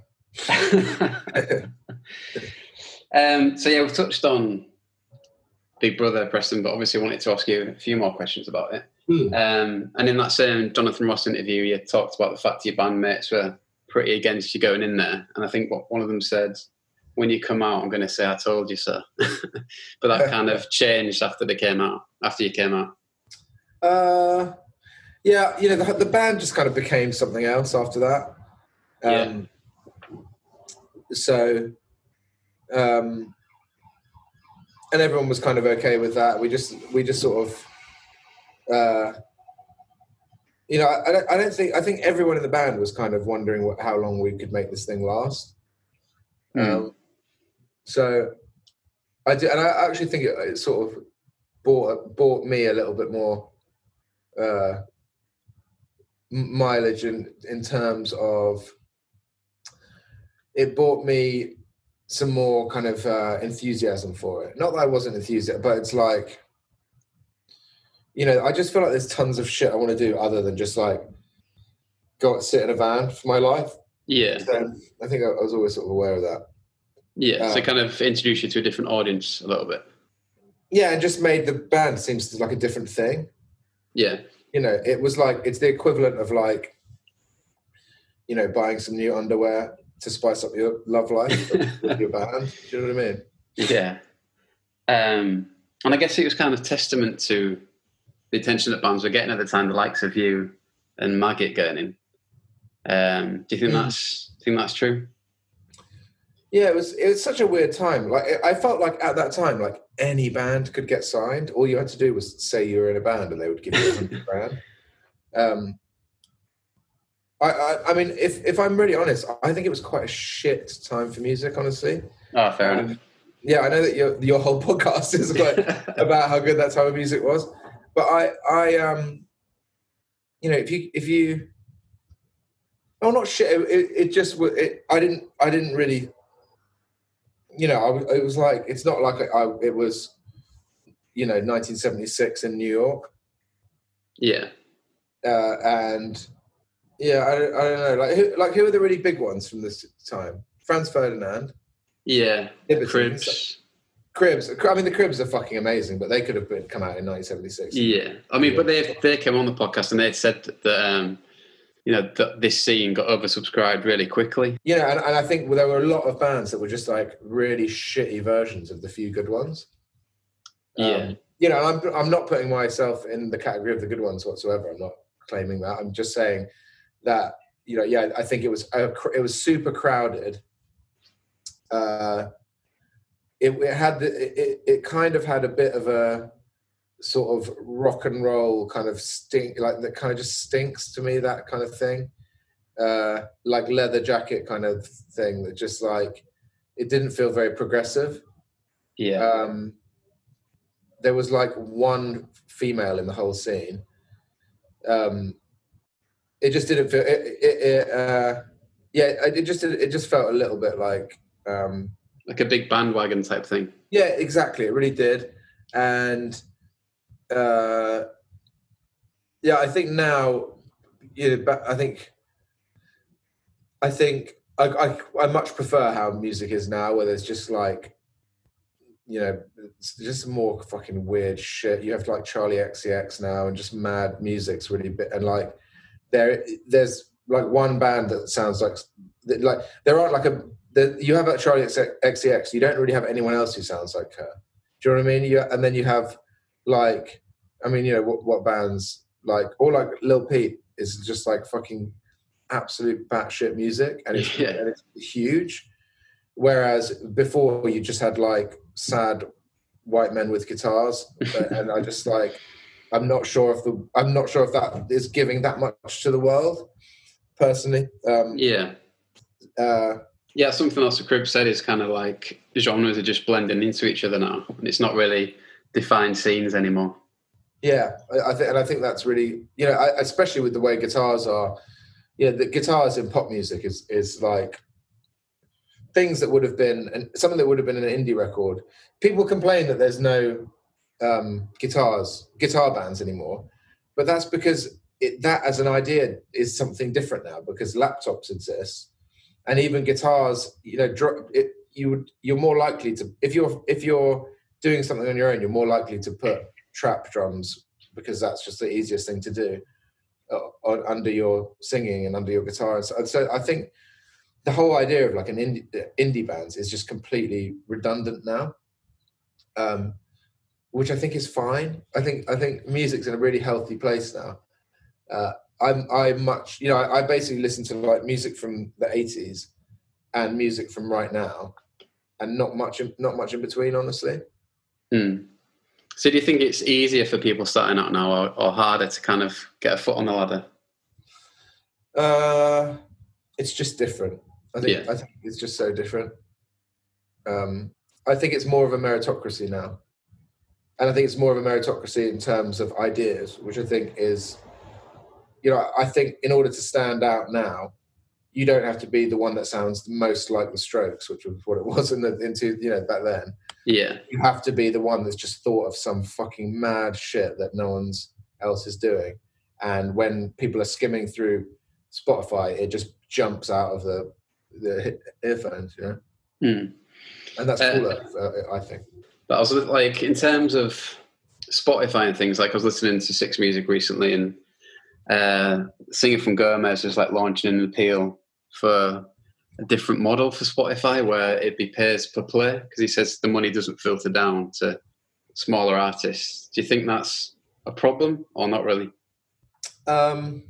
um, so yeah, we've touched on Big Brother, Preston, but obviously I wanted to ask you a few more questions about it. Hmm. Um, and in that same Jonathan Ross interview, you talked about the fact your bandmates were pretty against you going in there. And I think what one of them said, when you come out, I'm going to say, I told you so. But that kind of changed after they came out, after you came out. Uh, yeah, you know, the, the band just kind of became something else after that. Um, yeah. So, um, and everyone was kind of okay with that. We just, we just sort of, uh, you know, I, I don't, I don't think, I think everyone in the band was kind of wondering what, how long we could make this thing last. Mm. Um, so I did, and I actually think it, it sort of bought, bought me a little bit more, uh, mileage in, in terms of, it bought me some more kind of uh, enthusiasm for it. Not that I wasn't enthusiastic, but it's like, you know, I just feel like there's tons of shit I want to do other than just like go and sit in a van for my life. Yeah. So I think I, I was always sort of aware of that. Yeah, um, so kind of introduce you to a different audience a little bit. Yeah, and just made the band seems like a different thing. Yeah. You know, it was like, it's the equivalent of like, you know, buying some new underwear to spice up your love life with your band. Do you know what I mean? Yeah. Um, and I guess it was kind of testament to the attention that bands were getting at the time, the likes of you and Maggot getting in. Um, do you think Mm. that's do you think that's true? Yeah, it was it was such a weird time. Like I felt like at that time, like any band could get signed. All you had to do was say you were in a band, and they would give you a hundred grand. Um, I, I I mean, if if I'm really honest, I think it was quite a shit time for music. Honestly. Oh, fair um, enough. Yeah, I know that your your whole podcast is like about how good that time of music was, but I I um, you know, if you if you, oh, not shit. It, it, it just it, I didn't I didn't really. You know, I, it was like, it's not like I, it was, you know, nineteen seventy-six in New York. Yeah. Uh, and yeah, I, I don't know. Like who, like, who are the really big ones from this time? Franz Ferdinand. Yeah. Libertines. Cribs. Cribs. I mean, the Cribs are fucking amazing, but they could have been come out in nineteen seventy-six. Yeah. I mean, yeah. But they they came on the podcast and they said that, um, you know, th- this scene got oversubscribed really quickly. You know, and, and I think there were a lot of bands that were just like really shitty versions of the few good ones. Yeah. Um, you know, I'm I'm not putting myself in the category of the good ones whatsoever. I'm not claiming that. I'm just saying that, you know, yeah, I think it was a, it was super crowded. Uh, it, it had the, it it kind of had a bit of a sort of rock and roll kind of stink, like that kind of just stinks to me, that kind of thing. Uh, like leather jacket kind of thing that just like, it didn't feel very progressive. Yeah. Um, there was like one female in the whole scene. Um, it just didn't feel, it, it, it uh, yeah, it just, it just felt a little bit like, um, like a big bandwagon type thing. Yeah, exactly. It really did. And, Uh, yeah, I think now, you know, I think, I think I, I, I much prefer how music is now, where there's just like, you know, it's just more fucking weird shit. You have like Charlie X C X now, and just mad music's really bit, and like there, there's like one band that sounds like, like there aren't like a, the, you have a Charlie X C X, you don't really have anyone else who sounds like her. Do you know what I mean? You, and then you have like, I mean, you know, what, what bands like, or like Lil Peep is just like fucking absolute batshit music, and it's, yeah. and it's huge. Whereas before you just had like sad white men with guitars, and I just like, I'm not sure if the, I'm not sure if that is giving that much to the world, personally. Um, yeah. Uh, yeah, something else the Cribs said is kind of like genres are just blending into each other now, and it's not really defined scenes anymore. Yeah, I, I think, and I think that's really, you know, I, especially with the way guitars are, you know, the guitars in pop music is is like things that would have been, and something that would have been an indie record. People complain that there's no um, guitars, guitar bands anymore, but that's because it, that as an idea is something different now, because laptops exist, and even guitars, you know, it, you would, you're more likely to, if you're if you're doing something on your own, you're more likely to put trap drums, because that's just the easiest thing to do uh, on, under your singing and under your guitar. And so, and so I think the whole idea of like an indie, indie bands is just completely redundant now, um, which I think is fine. I think I think music's in a really healthy place now. Uh, I'm I much you know I, I basically listen to like music from the eighties and music from right now, and not much in, not much in between, honestly. Hmm. So do you think it's easier for people starting out now, or, or harder to kind of get a foot on the ladder? Uh, it's just different. I think, yeah. I think it's just so different. Um, I think it's more of a meritocracy now. And I think it's more of a meritocracy in terms of ideas, which I think is, you know, I think in order to stand out now, you don't have to be the one that sounds the most like the Strokes, which was what it was in the, into, you know, back then. Yeah. You have to be the one that's just thought of some fucking mad shit that no one else is doing. And when people are skimming through Spotify, it just jumps out of the, the earphones, you know? Mm. And that's uh, cooler, uh, I think. But I was like, in terms of Spotify and things, like I was listening to Six Music recently, and uh, Singer from Gomez is like launching an appeal for a different model for Spotify, where it'd be pays per play, because he says the money doesn't filter down to smaller artists. Do you think that's a problem or not really? Um,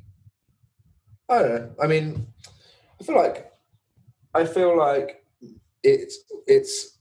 I don't know. I mean, I feel like I feel like it's it's.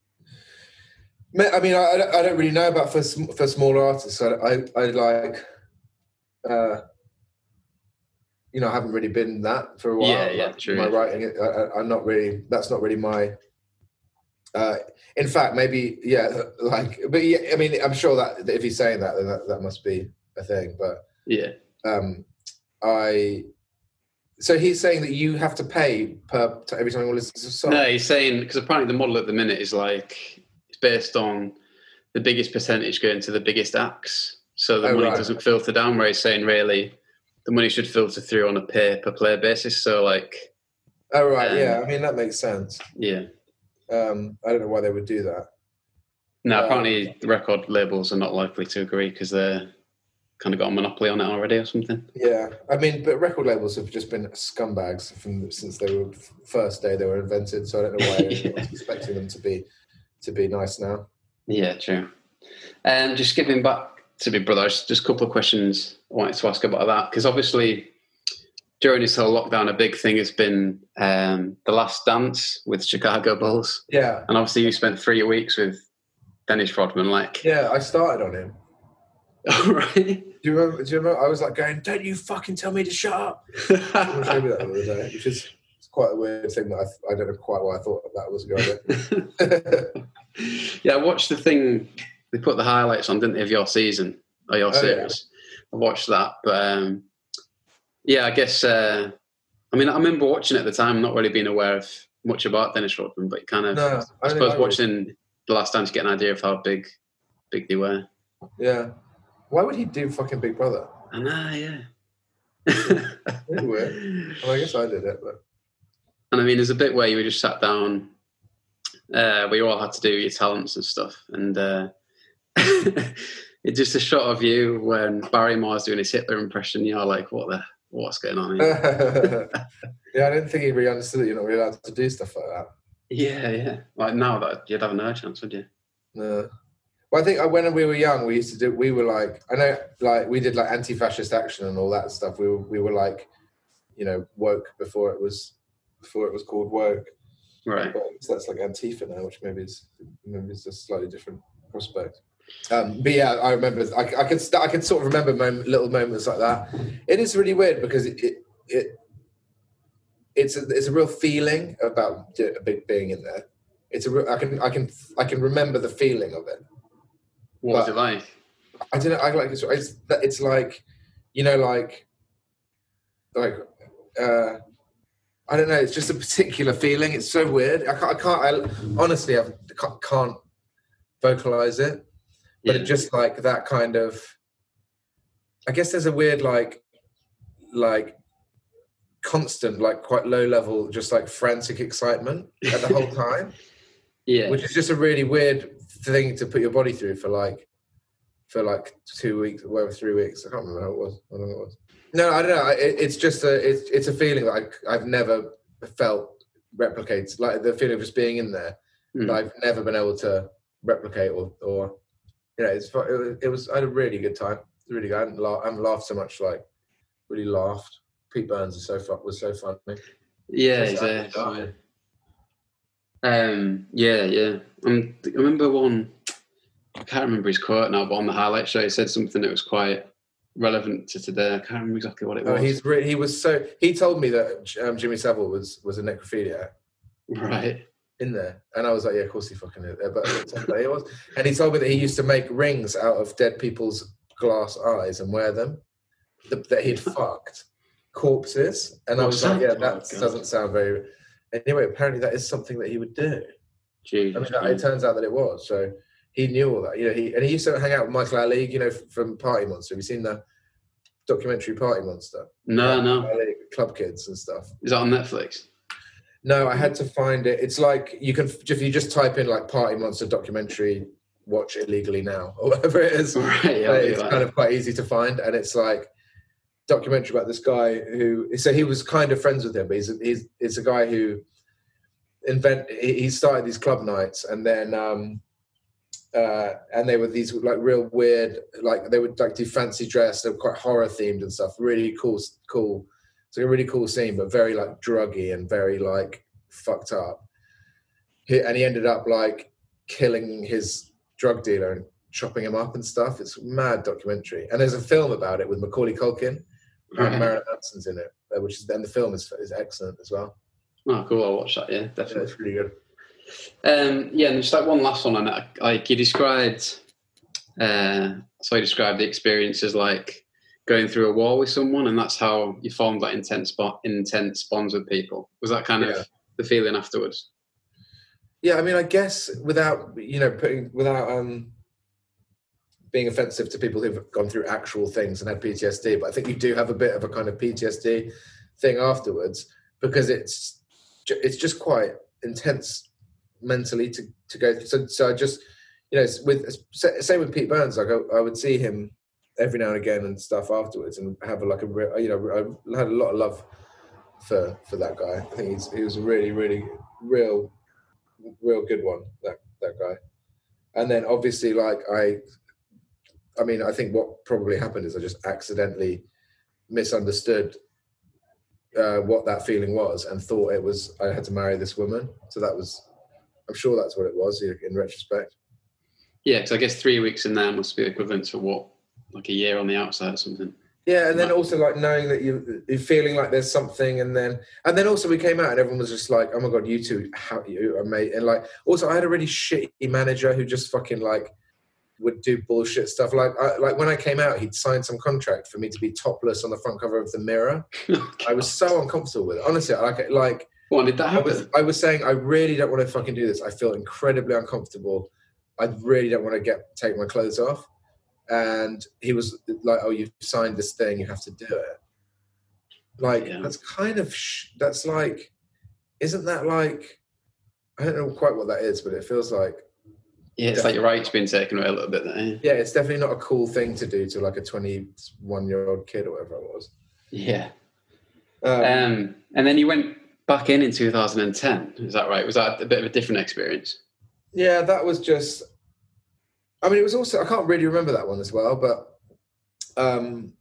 I mean, I, I don't really know about for for smaller artists. I I, I like, uh, you know, I haven't really been that for a while. Yeah, yeah, like, true. My writing, I, I'm not really. That's not really my. Uh, in fact, maybe yeah, like, but yeah, I mean, I'm sure that if he's saying that, then that, that must be a thing. But yeah, um, I. So he's saying that you have to pay per every time you listen to a song. No, he's saying because apparently the model at the minute is like it's based on the biggest percentage going to the biggest acts, so the Oh, money right. doesn't filter down. Where he's saying really the money should filter through on a pay per play basis. So like, Oh right, um, yeah. I mean that makes sense. yeah. Um, I don't know why they would do that. No, Um, apparently the record labels are not likely to agree because they're kind of got a monopoly on it already or something. Yeah, I mean, but record labels have just been scumbags from since they were first day they were invented. So I don't know why Yeah. anyone's expecting them to be to be nice now. Yeah, true. And um, just skipping back to Big Brother, just a couple of questions I wanted to ask about that because obviously during this whole lockdown, a big thing has been um, The Last Dance with Chicago Bulls, Yeah, and obviously you spent three weeks with Dennis Rodman. Like, yeah. I started on him. right? Do you remember? Do you remember? I was like going, "Don't you fucking tell me to shut up." Someone showed me that the other day, which is it's quite a weird thing that I, I don't know quite why I thought that was a good idea. Yeah, I watched the thing. They put the highlights on, didn't they, of your season or your Oh, series? Yeah. I watched that, but um, yeah, I guess. Uh, I mean, I remember watching it at the time, not really being aware of much about Dennis Rodman, but kind of. No, I I don't think suppose I watching The Last Dance, get an idea of how big, big they were. Yeah. Why would he do fucking Big Brother? I know, yeah. Really weird. Well, I guess I did it, but And I mean, there's a bit where you were just sat down, uh, where you all had to do your talents and stuff, and uh, it's just a shot of you when Barrymore's doing his Hitler impression. You're like, what the, what's going on here? yeah, I didn't think he really understood that you're not really allowed to do stuff like that. Yeah, yeah. Like now that you'd have no chance, would you? No. Well, I think when we were young, we used to do. We were like, I know, like we did like anti-fascist action and all that stuff. We were, we were like, you know, woke before it was, before it was called woke. Right. But that's like Antifa now, which maybe is maybe it's a slightly different prospect. Um, but yeah, I remember. I, I could st- I could sort of remember moment, little moments like that. It is really weird because it it, it it's a, it's a real feeling about a big being in there. It's a real, I can I can I can remember the feeling of it. What But was it like? I don't know. I like it's it's, it's like, you know, like like uh, I don't know. It's just a particular feeling. It's so weird. I can't. I can't. I honestly I can't, can't vocalize it. But Yeah. it just like that kind of. I guess there's a weird like, like, constant like quite low level, just like frantic excitement at the whole time. Yeah. Which is just a really weird thing to put your body through for like, for like two weeks, or whatever, three weeks. I can't remember how it was. I don't know what it was. No, I don't know. It, it's just a, it's it's a feeling that I, I've never felt replicated. Like the feeling of just being in there, Mm. that I've never been able to replicate or, or you know, it's it was, it was I had a really good time. It was really good. I haven't, laughed, I haven't laughed so much. Like really laughed. Pete Burns is so fun. Was so funny. Yeah, So he's sad. uh, Um, yeah, yeah. Um, I remember one. I can't remember his quote now, but on the highlight show, he said something that was quite relevant to today. I can't remember exactly what it Oh, was. he's re- he was so. He told me that um, Jimmy Savile was was a necrophiliac Right. in there, and I was like, yeah, of course he fucking is. But he was, and he told me that he used to make rings out of dead people's glass eyes and wear them. That, that he'd fucked corpses, and I was like, yeah, that Oh, doesn't sound very. Anyway, apparently that is something that he would do. Jesus. I mean, it turns out that it was. So he knew all that. You know, he and he used to hang out with Michael Alig, you know, from Party Monster. Have you seen the documentary Party Monster? No, Like, no. Alig, Club Kids and stuff. Is that on Netflix? No, I had to find it. It's like you can if you just type in like Party Monster documentary, watch illegally now or whatever it is. Right. Uh, I'll do it's that. kind of quite easy to find, and it's like documentary about this guy who. So he was kind of friends with him, but he's he's it's a guy who invent. He he started these club nights, and then um, uh, and they were these like real weird, like they would like do fancy dress. They were quite horror themed and stuff. Really cool, cool. It's like a really cool scene, but very like druggy and very like fucked up. He, and he ended up like killing his drug dealer and chopping him up and stuff. It's a mad documentary, and there's a film about it with Macaulay Culkin. Right. Marilyn Manson's in it, uh, which is then the film is is excellent as well. Oh, cool! I'll watch that. Yeah, definitely. Yeah, it's really good. Um, yeah, and just like one last one on it. Like you described, uh, so you described the experience as like going through a war with someone, and that's how you formed that intense, intense bonds with people. Was that kind of Yeah. the feeling afterwards? Yeah, I mean, I guess without you know putting without um. being offensive to people who've gone through actual things and had P T S D, but I think you do have a bit of a kind of P T S D thing afterwards, because it's it's just quite intense mentally to, to go through. So, so I just, you know, with same with Pete Burns, like I, I would see him every now and again and stuff afterwards, and have a, like a real, you know, I had a lot of love for for that guy. I think he's he was a really really real real good one, that that guy. And then obviously like I. I mean, I think what probably happened is I just accidentally misunderstood uh, what that feeling was and thought it was I had to marry this woman. So that was, I'm sure that's what it was in retrospect. Yeah, because I guess three weeks in there must be equivalent to what, like a year on the outside or something. Yeah, and then also like knowing that you, you're feeling like there's something, and then and then also we came out and everyone was just like, oh my god, you two, how you are mate, and like also I had a really shitty manager who just fucking like. Would do bullshit stuff. Like, I, like when I came out, he'd signed some contract for me to be topless on the front cover of the Mirror. I was so uncomfortable with it. Honestly, I like, like, what did that happen? I was, I was saying, I really don't want to fucking do this. I feel incredibly uncomfortable. I really don't want to get take my clothes off. And he was like, "Oh, you've signed this thing. You have to do it." Like, yeah. that's kind of sh- that's like, isn't that like? I don't know quite what that is, but it feels like. Yeah, it's definitely. Like your rights being taken away a little bit there. Yeah, it's definitely not a cool thing to do to like a twenty-one-year-old kid or whatever it was. Yeah. Um, um, and then you went back in in two thousand ten. Is that right? Was that a bit of a different experience? Yeah, that was just... I mean, it was also... I can't really remember that one as well, but... Um,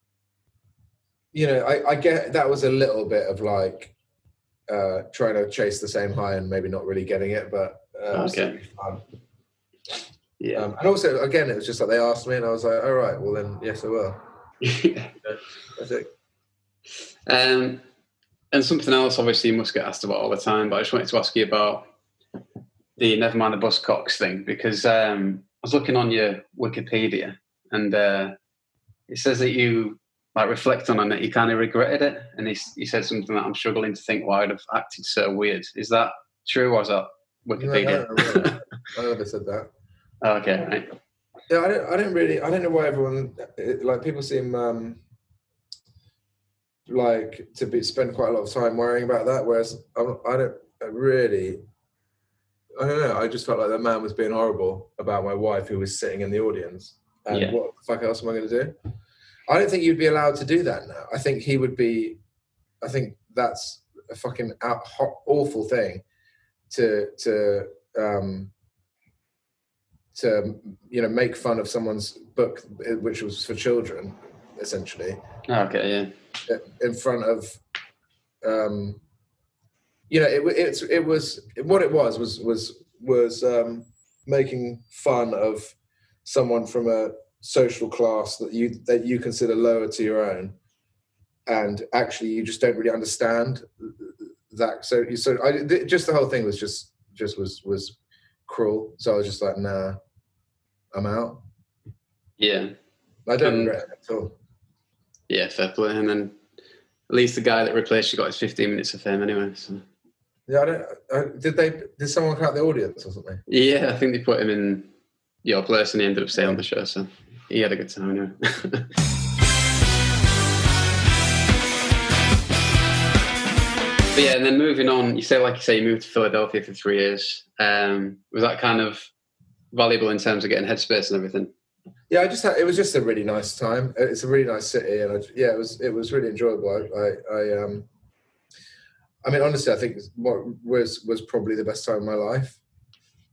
you know, I, I get that was a little bit of like uh, trying to chase the same high and maybe not really getting it, but... Uh, okay. Fun. Yeah, um, and also again, it was just like they asked me, and I was like, "All right, well then, yes, I will." Yeah. That's it. Um, and something else, obviously, you must get asked about all the time, but I just wanted to ask you about the Never Mind the Buzzcocks thing, because um, I was looking on your Wikipedia, and uh, it says that you like reflecting on it, you kind of regretted it, and he, he said something that I'm struggling to think why I'd have acted so weird. Is that true, or is that Wikipedia? No, no, no, I never said that. Okay, right. Yeah, I don't. I don't really. I don't know why everyone like people seem um, like to be spend quite a lot of time worrying about that. Whereas I'm, I don't I really. I don't know. I just felt like that man was being horrible about my wife, who was sitting in the audience. And yeah. what the fuck else am I going to do? I don't think you'd be allowed to do that now. I think he would be. I think that's a fucking out, hot, awful thing to to. Um, to you know make fun of someone's book, which was for children, essentially. Okay, yeah. In front of, um, you know, it it's it was what it was was was was um, making fun of someone from a social class that you that you consider lower to your own, and actually you just don't really understand that. So you so I just the whole thing was just just was was. cruel. So I was just like, nah, I'm out. Yeah. I don't um, regret it at all. Yeah, fair play. And then at least the guy that replaced you got his fifteen minutes of fame anyway. So. Yeah, I don't. I, did they? Did someone cut the audience or something? Yeah, I think they put him in your place and he ended up staying on the show. So he had a good time anyway. But yeah, and then moving on, you say, like you say, you moved to Philadelphia for three years. Um, was that kind of valuable in terms of getting headspace and everything? Yeah, I just had, it was just a really nice time. It's a really nice city, and I, yeah, it was it was really enjoyable. I, I, I um, I mean, honestly, I think what was was probably the best time of my life.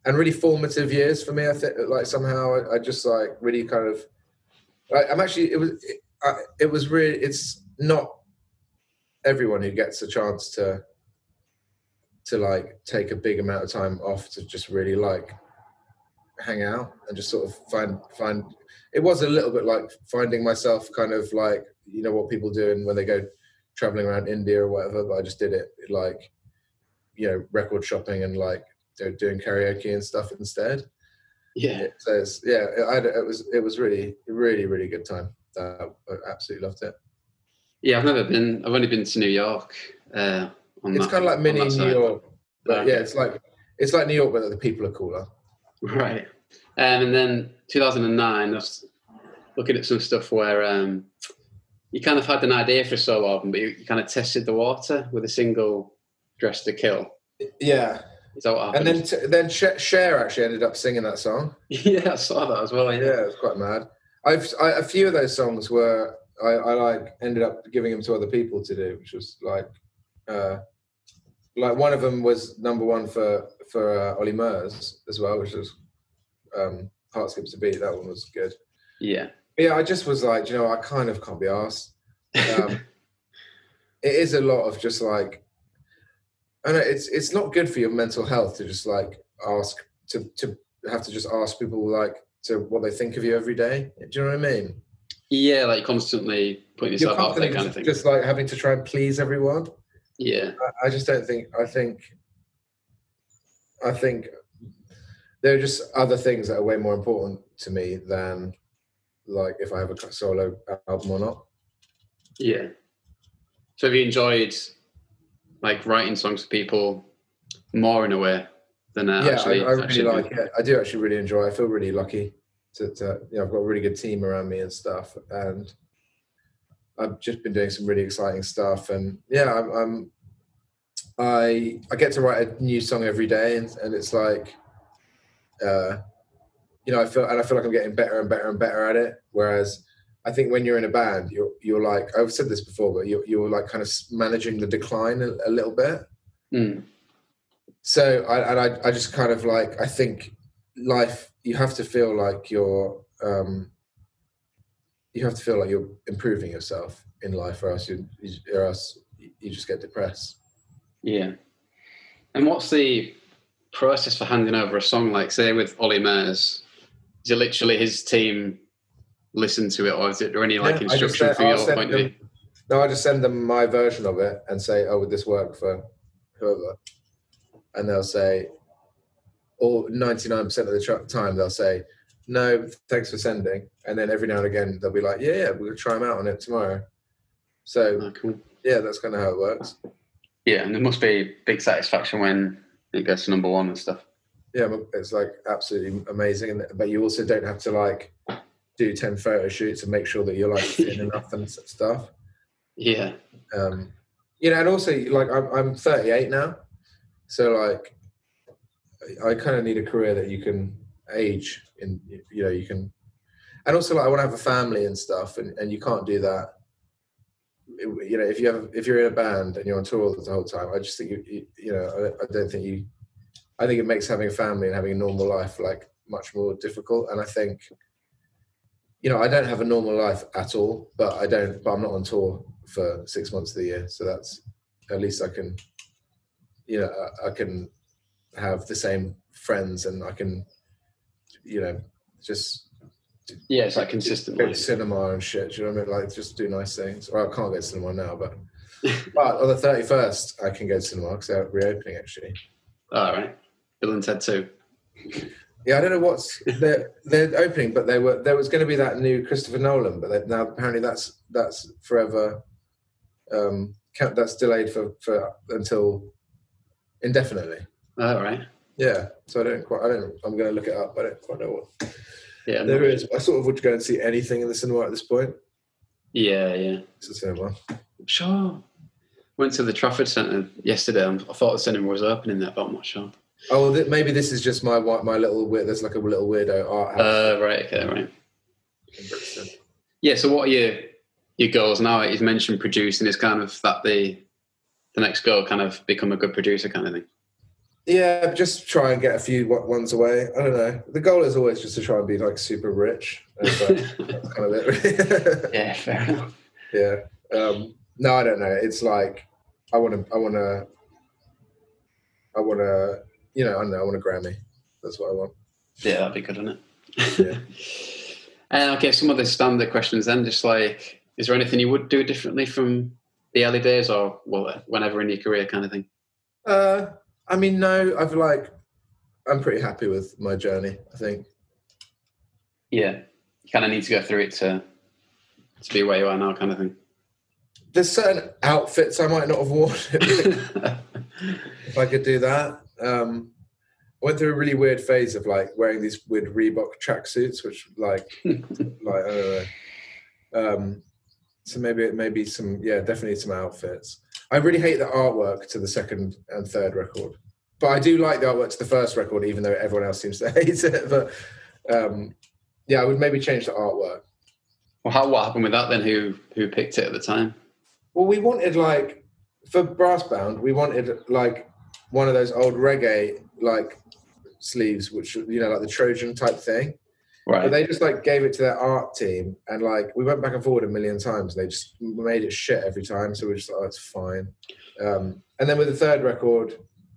and really formative years for me. I think like somehow I, I just like really kind of. I, I'm actually it was it, I, it was really it's not everyone who gets a chance to to like take a big amount of time off to just really like hang out and just sort of find find. It was a little bit like finding myself, kind of like you know what people do and when they go traveling around India or whatever. But I just did it like you know record shopping and like doing karaoke and stuff instead. Yeah. So it's, yeah, I, it was it was really really really good time. Uh, I absolutely loved it. Yeah, I've never been. I've only been to New York. Uh, on it's that, kind of like mini New side. York, but okay. yeah, it's like it's like New York, but the people are cooler. Right. Um, and then two thousand nine, I was looking at some stuff where um, you kind of had an idea for a solo album, but you, you kind of tested the water with a single "Dress to Kill." Yeah. Is that what happened? And then t- then Cher actually ended up singing that song. Yeah, I saw that as well. Yeah, yeah it was quite mad. I've I, a few of those songs were I, I like ended up giving them to other people to do, which was like uh, like one of them was number one for for uh, Ollie Murs as well, which was um, Heart Skips a Beat. That one was good. Yeah, yeah. I just was like, you know, I kind of can't be arsed. Um, it is a lot of just like. I know it's it's not good for your mental health to just like ask to to have to just ask people like to what they think of you every day. Do you know what I mean? Yeah, like constantly putting yourself out there, kind of thing. Just like having to try and please everyone. Yeah, I, I just don't think. I think. I think there are just other things that are way more important to me than like if I have a solo album or not. Yeah. So have you enjoyed like writing songs for people more in a way than uh, yeah, actually? I, I really actually like it. I do actually really enjoy it. I feel really lucky to, to, you know, I've got a really good team around me and stuff. And I've just been doing some really exciting stuff. And yeah, I'm, I'm I, I get to write a new song every day. And, and it's like, uh, you know, I feel, and I feel like I'm getting better and better and better at it. Whereas I think when you're in a band, you're you're like, I've said this before, but you're you're like kind of managing the decline a, a little bit. Mm. So I and I I just kind of like I think life you have to feel like you're um, you have to feel like you're improving yourself in life, or else you or else you just get depressed. Yeah. And what's the process for handing over a song? Like, say with Ollie Murs, is it literally his team listen to it, or is it or any like yeah, instruction say, from I'll your point them, of view? No, I just send them my version of it and say, "Oh, would this work for whoever?" And they'll say, or ninety-nine percent of the tr- time they'll say, "No, thanks for sending." And then every now and again they'll be like, "Yeah, yeah, we'll try them out on it tomorrow." So oh, cool. yeah, that's kind of how it works. Yeah, and there must be big satisfaction when it gets to number one and stuff. Yeah, it's like absolutely amazing, but you also don't have to like do ten photo shoots and make sure that you're like thin enough and stuff. Yeah. Um, you know, and also like I'm, I'm thirty-eight now, so like I kind of need a career that you can age in. You know, you can, and also like I want to have a family and stuff, and, and you can't do that. You know, if you have if you're in a band and you're on tour the whole time, I just think you you, you know I, I don't think you. I think it makes having a family and having a normal life like much more difficult, and I think. You know, I don't have a normal life at all, but I don't, but I'm not on tour for six months of the year. So that's, at least I can, you know, I, I can have the same friends and I can, you know, just. Yeah, it's like consistent. Go to cinema and shit. Do you know what I mean? Like just do nice things. Well, I can't go to cinema now, but, but on the thirty-first, I can go to cinema because they're reopening actually. All right. Bill and Ted two. Yeah, I don't know what's they're they're opening, but they were there was going to be that new Christopher Nolan, but they, now apparently that's that's forever. Um, that's delayed for, for until indefinitely. All right. Yeah, so I don't quite. I don't. I'm going to look it up. I don't quite know what. Yeah, there is. I sort of would go and see anything in the cinema at this point. Yeah, yeah. It's a cinema. Sure. Went to the Trafford Centre yesterday. I thought the cinema was opening there, but I'm not sure. Oh, well, maybe this is just my my little weird. There's like a little weirdo art house. Uh, right. Okay. Right. Yeah. So, what are your your goals now? You've mentioned producing. Is kind of that the the next goal? Kind of become a good producer, kind of thing. Yeah, just try and get a few ones away. I don't know. The goal is always just to try and be like super rich. That's, like, that's kind of it. Yeah, fair enough. Yeah. Um, no, I don't know. It's like I want to. I want to. I want to. You know, I don't know. I want a Grammy. That's what I want. Yeah, that'd be good, wouldn't it? Yeah. And okay, some of the standard questions then. Just like, is there anything you would do differently from the early days, or well, whenever in your career, kind of thing? Uh. I mean, no, I've like, I'm pretty happy with my journey, I think. Yeah. You kind of need to go through it to to be where you are now, kind of thing. There's certain outfits I might not have worn if I could do that. Um, I went through a really weird phase of like wearing these weird Reebok tracksuits, which like, like, I don't know. Um, so maybe, maybe some, yeah, definitely some outfits. I really hate the artwork to the second and third record, but I do like the artwork to the first record, even though everyone else seems to hate it. But um, yeah, I would maybe change the artwork. Well, how what happened with that then? Who who picked it at the time? Well, we wanted like for Brassbound, we wanted like one of those old reggae like sleeves, which you know, like the Trojan type thing. Right. But they just like gave it to their art team, and like we went back and forward a million times. And they just made it shit every time, so we we're just like, oh, it's fine. Um, and then with the third record,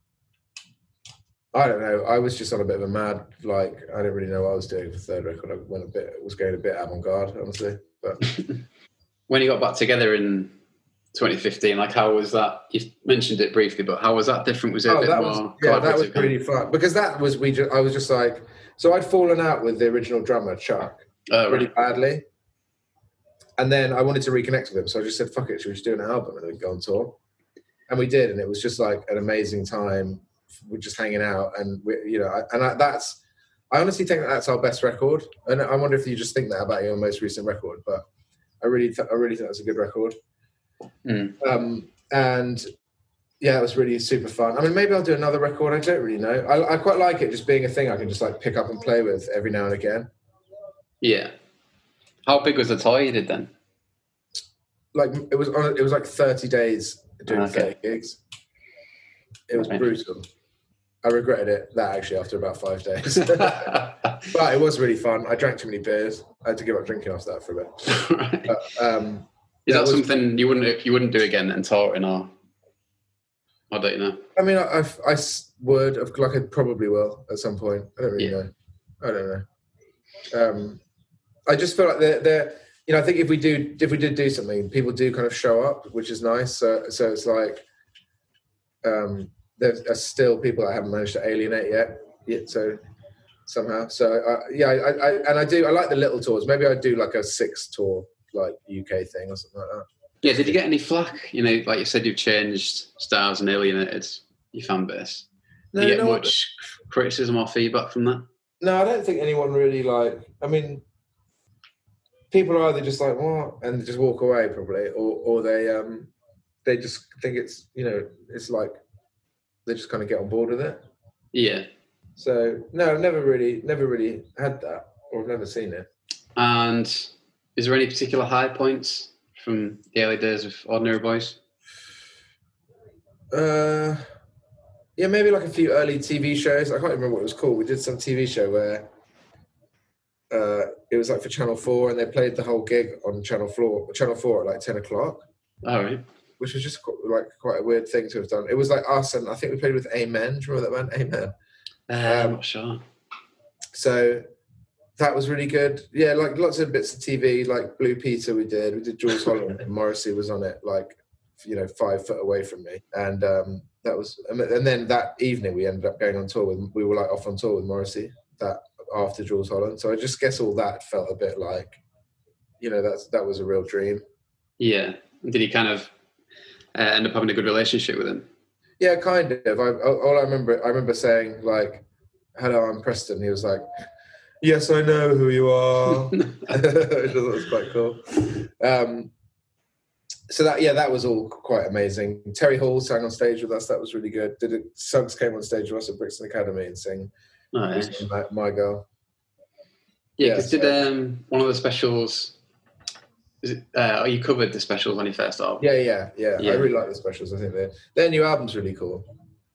I don't know. I was just on a bit of a mad, like I didn't really know what I was doing for the third record. I went a bit, was going a bit avant-garde, honestly. But when you got back together in twenty fifteen, like how was that? You mentioned it briefly, but how was that different? Was it oh, a bit that more was, yeah, that was really fun because that was we. Just, I was just like. So I'd fallen out with the original drummer, Chuck, oh, really right. badly. And then I wanted to reconnect with him. So I just said, fuck it, should we just do an album and then we go on tour? And we did. And it was just like an amazing time. We're just hanging out. And, we, you know, and I, that's, I honestly think that that's our best record. And I wonder if you just think that about your most recent record. But I really, th- I really think that's a good record. Mm. Um, and yeah, it was really super fun. I mean, maybe I'll do another record. I don't really know. I, I quite like it just being a thing I can just like pick up and play with every now and again. Yeah. How big was the tour you did then? Like it was on. It was like thirty days doing okay. thirty gigs. It was right. brutal. I regretted it that actually after about five days. But it was really fun. I drank too many beers. I had to give up drinking after that for a bit. Right. But, um, Is that was, something you wouldn't you wouldn't do again then, touring or? I don't know. I mean, I, I, I would, like I probably will at some point. I don't really yeah. know. I don't know. Um, I just feel like they're, they're, you know, I think if we do, if we did do something, people do kind of show up, which is nice. So, so it's like, um, there's still people that haven't managed to alienate yet. Yet, so somehow, so uh, yeah, I, I, and I do, I like the little tours. Maybe I'd do like a six tour, like U K thing or something like that. Yeah, did you get any flack? You know, like you said, you've changed styles and alienated your fan base. No, do you get no, much criticism or feedback from that? No, I don't think anyone really like. I mean, people are either just like what, and they just walk away probably, or or they um they just think it's you know it's like they just kind of get on board with it. Yeah. So no, I've never really never really had that, or I've never seen it. And is there any particular high points from the early days of Ordinary Boys? Uh, yeah, maybe like a few early T V shows. I can't remember what it was called. We did some T V show where uh, it was like for Channel four, and they played the whole gig on Channel four, Channel four at like ten o'clock. All right. Which was just like quite a weird thing to have done. It was like us, and I think we played with Amen. Do you remember that band, Amen? Uh, um, I'm not sure. So that was really good. Yeah, like lots of bits of T V, like Blue Peter we did. We did Jules Holland, and Morrissey was on it, like, you know, five foot away from me. And um, that was, and then that evening we ended up going on tour with, we were like off on tour with Morrissey that after Jules Holland. So I just guess all that felt a bit like, you know, that's, that was a real dream. Yeah. Did he kind of uh, end up having a good relationship with him? Yeah, kind of. I, all I remember, I remember saying like, hello, I'm Preston. He was like, yes, I know who you are. Which I thought was quite cool. Um, so that, yeah, that was all quite amazing. Terry Hall sang on stage with us. That was really good. Did it? Suggs came on stage with us at Brixton Academy and sang nice. my, my Girl. Yeah, because yeah, so. did um, one of the specials, is it, uh, you covered the specials on your first album? Yeah, yeah, yeah, yeah. I really like the specials. I think their their new album's really cool.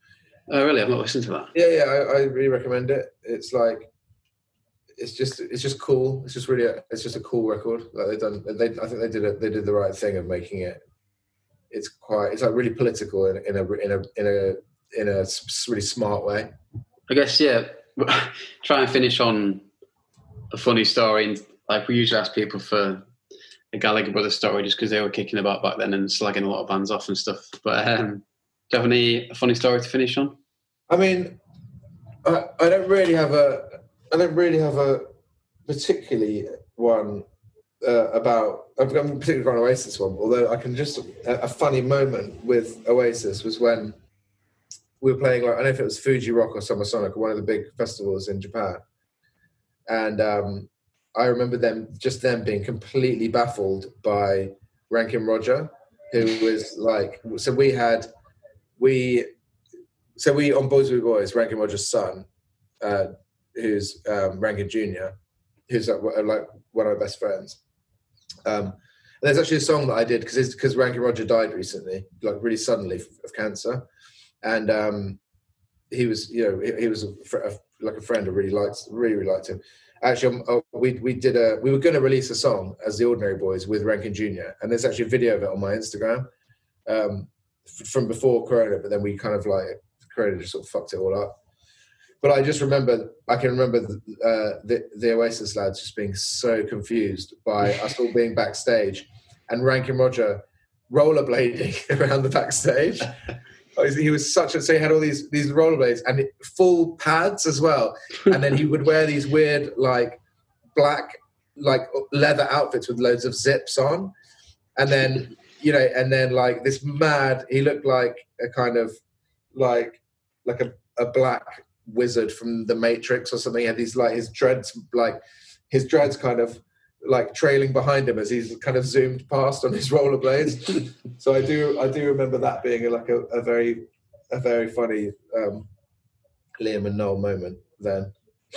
Oh, really? I've not listened to that. Yeah, yeah, I, I really recommend it. It's like, it's just, it's just cool. It's just really, a, it's just a cool record. Like they've done, they, I think they did it. They did the right thing of making it. It's quite, it's like really political in, in a, in a, in a, in a really smart way. I guess, yeah. Try and finish on a funny story, and like we usually ask people for a Gallagher Brothers story, just because they were kicking about back then and slagging a lot of bands off and stuff. But um, do you have any funny story to finish on? I mean, I, I don't really have a, I don't really have a particularly one uh, about. I've got a particularly on Oasis one, although I can just a, a funny moment with Oasis was when we were playing. Like, I don't know if it was Fuji Rock or Summer Sonic, or one of the big festivals in Japan, and um, I remember them just them being completely baffled by Rankin Roger, who was like. So we had we. So we, on Boys Will Be Boys, Rankin Roger's son, uh, who's um, Rankin Junior, who's like, like one of my best friends. Um, and there's actually a song that I did because because Rankin Roger died recently, like really suddenly of cancer, and um, he was, you know, he, he was a, a, like a friend. I really liked, really, really liked him. Actually, um, oh, we we did a we were going to release a song as the Ordinary Boys with Rankin Junior, and there's actually a video of it on my Instagram um, f- from before Corona, but then we kind of like. Corona just sort of fucked it all up. But I just remember, I can remember the, uh, the, the Oasis lads just being so confused by us all being backstage and Rankin Roger rollerblading around the backstage. He was such a, so he had all these, these rollerblades and full pads as well. And then he would wear these weird, like black, like leather outfits with loads of zips on. And then, you know, and then like this mad, he looked like a kind of, like like a, a black wizard from the Matrix or something. He had these like his dreads like his dreads kind of like trailing behind him as he's kind of zoomed past on his rollerblades. So I do I do remember that being a, like a, a very a very funny um, Liam and Noel moment then.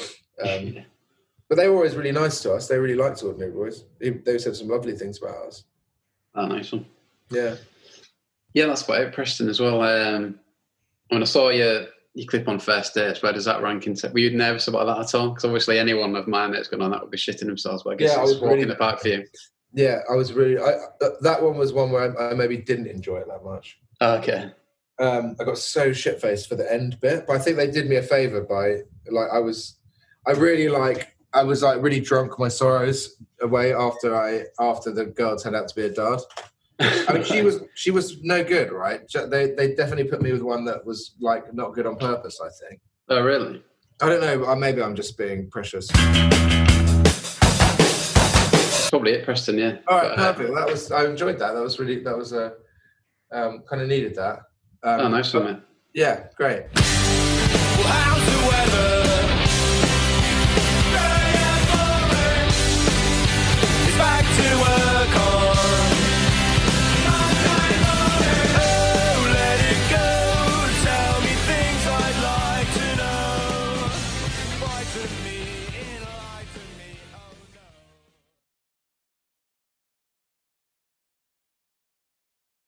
Um, but they were always really nice to us. They really liked Ordinary Boys. They, they said some lovely things about us. Oh, nice one. Yeah. Yeah, that's quite it. Preston as well. Um, when I saw your, your clip on First Dates, where does that rank into? Were you nervous about that at all? Because obviously anyone of mine that's gone on that would be shitting themselves, but I guess yeah, it's I was walking really, the park for you. Yeah, I was really... I, that one was one where I, I maybe didn't enjoy it that much. Oh, okay. Um, I got so shit-faced for the end bit, but I think they did me a favour by... Like, I was... I really, like... I was, like, really drunk my sorrows away after I after the girl turned out to be a dud. I mean, she was she was no good, right? They they definitely put me with one that was like not good on purpose, I think. Oh, really? I don't know. Maybe I'm just being precious. That's probably it, Preston. Yeah. All right, but, perfect. Uh, that was I enjoyed that. That was really that was a uh, um, kind of needed that. Um, oh, nice one, man. Yeah, great. Well, how's the weather? It's back to work on. To me.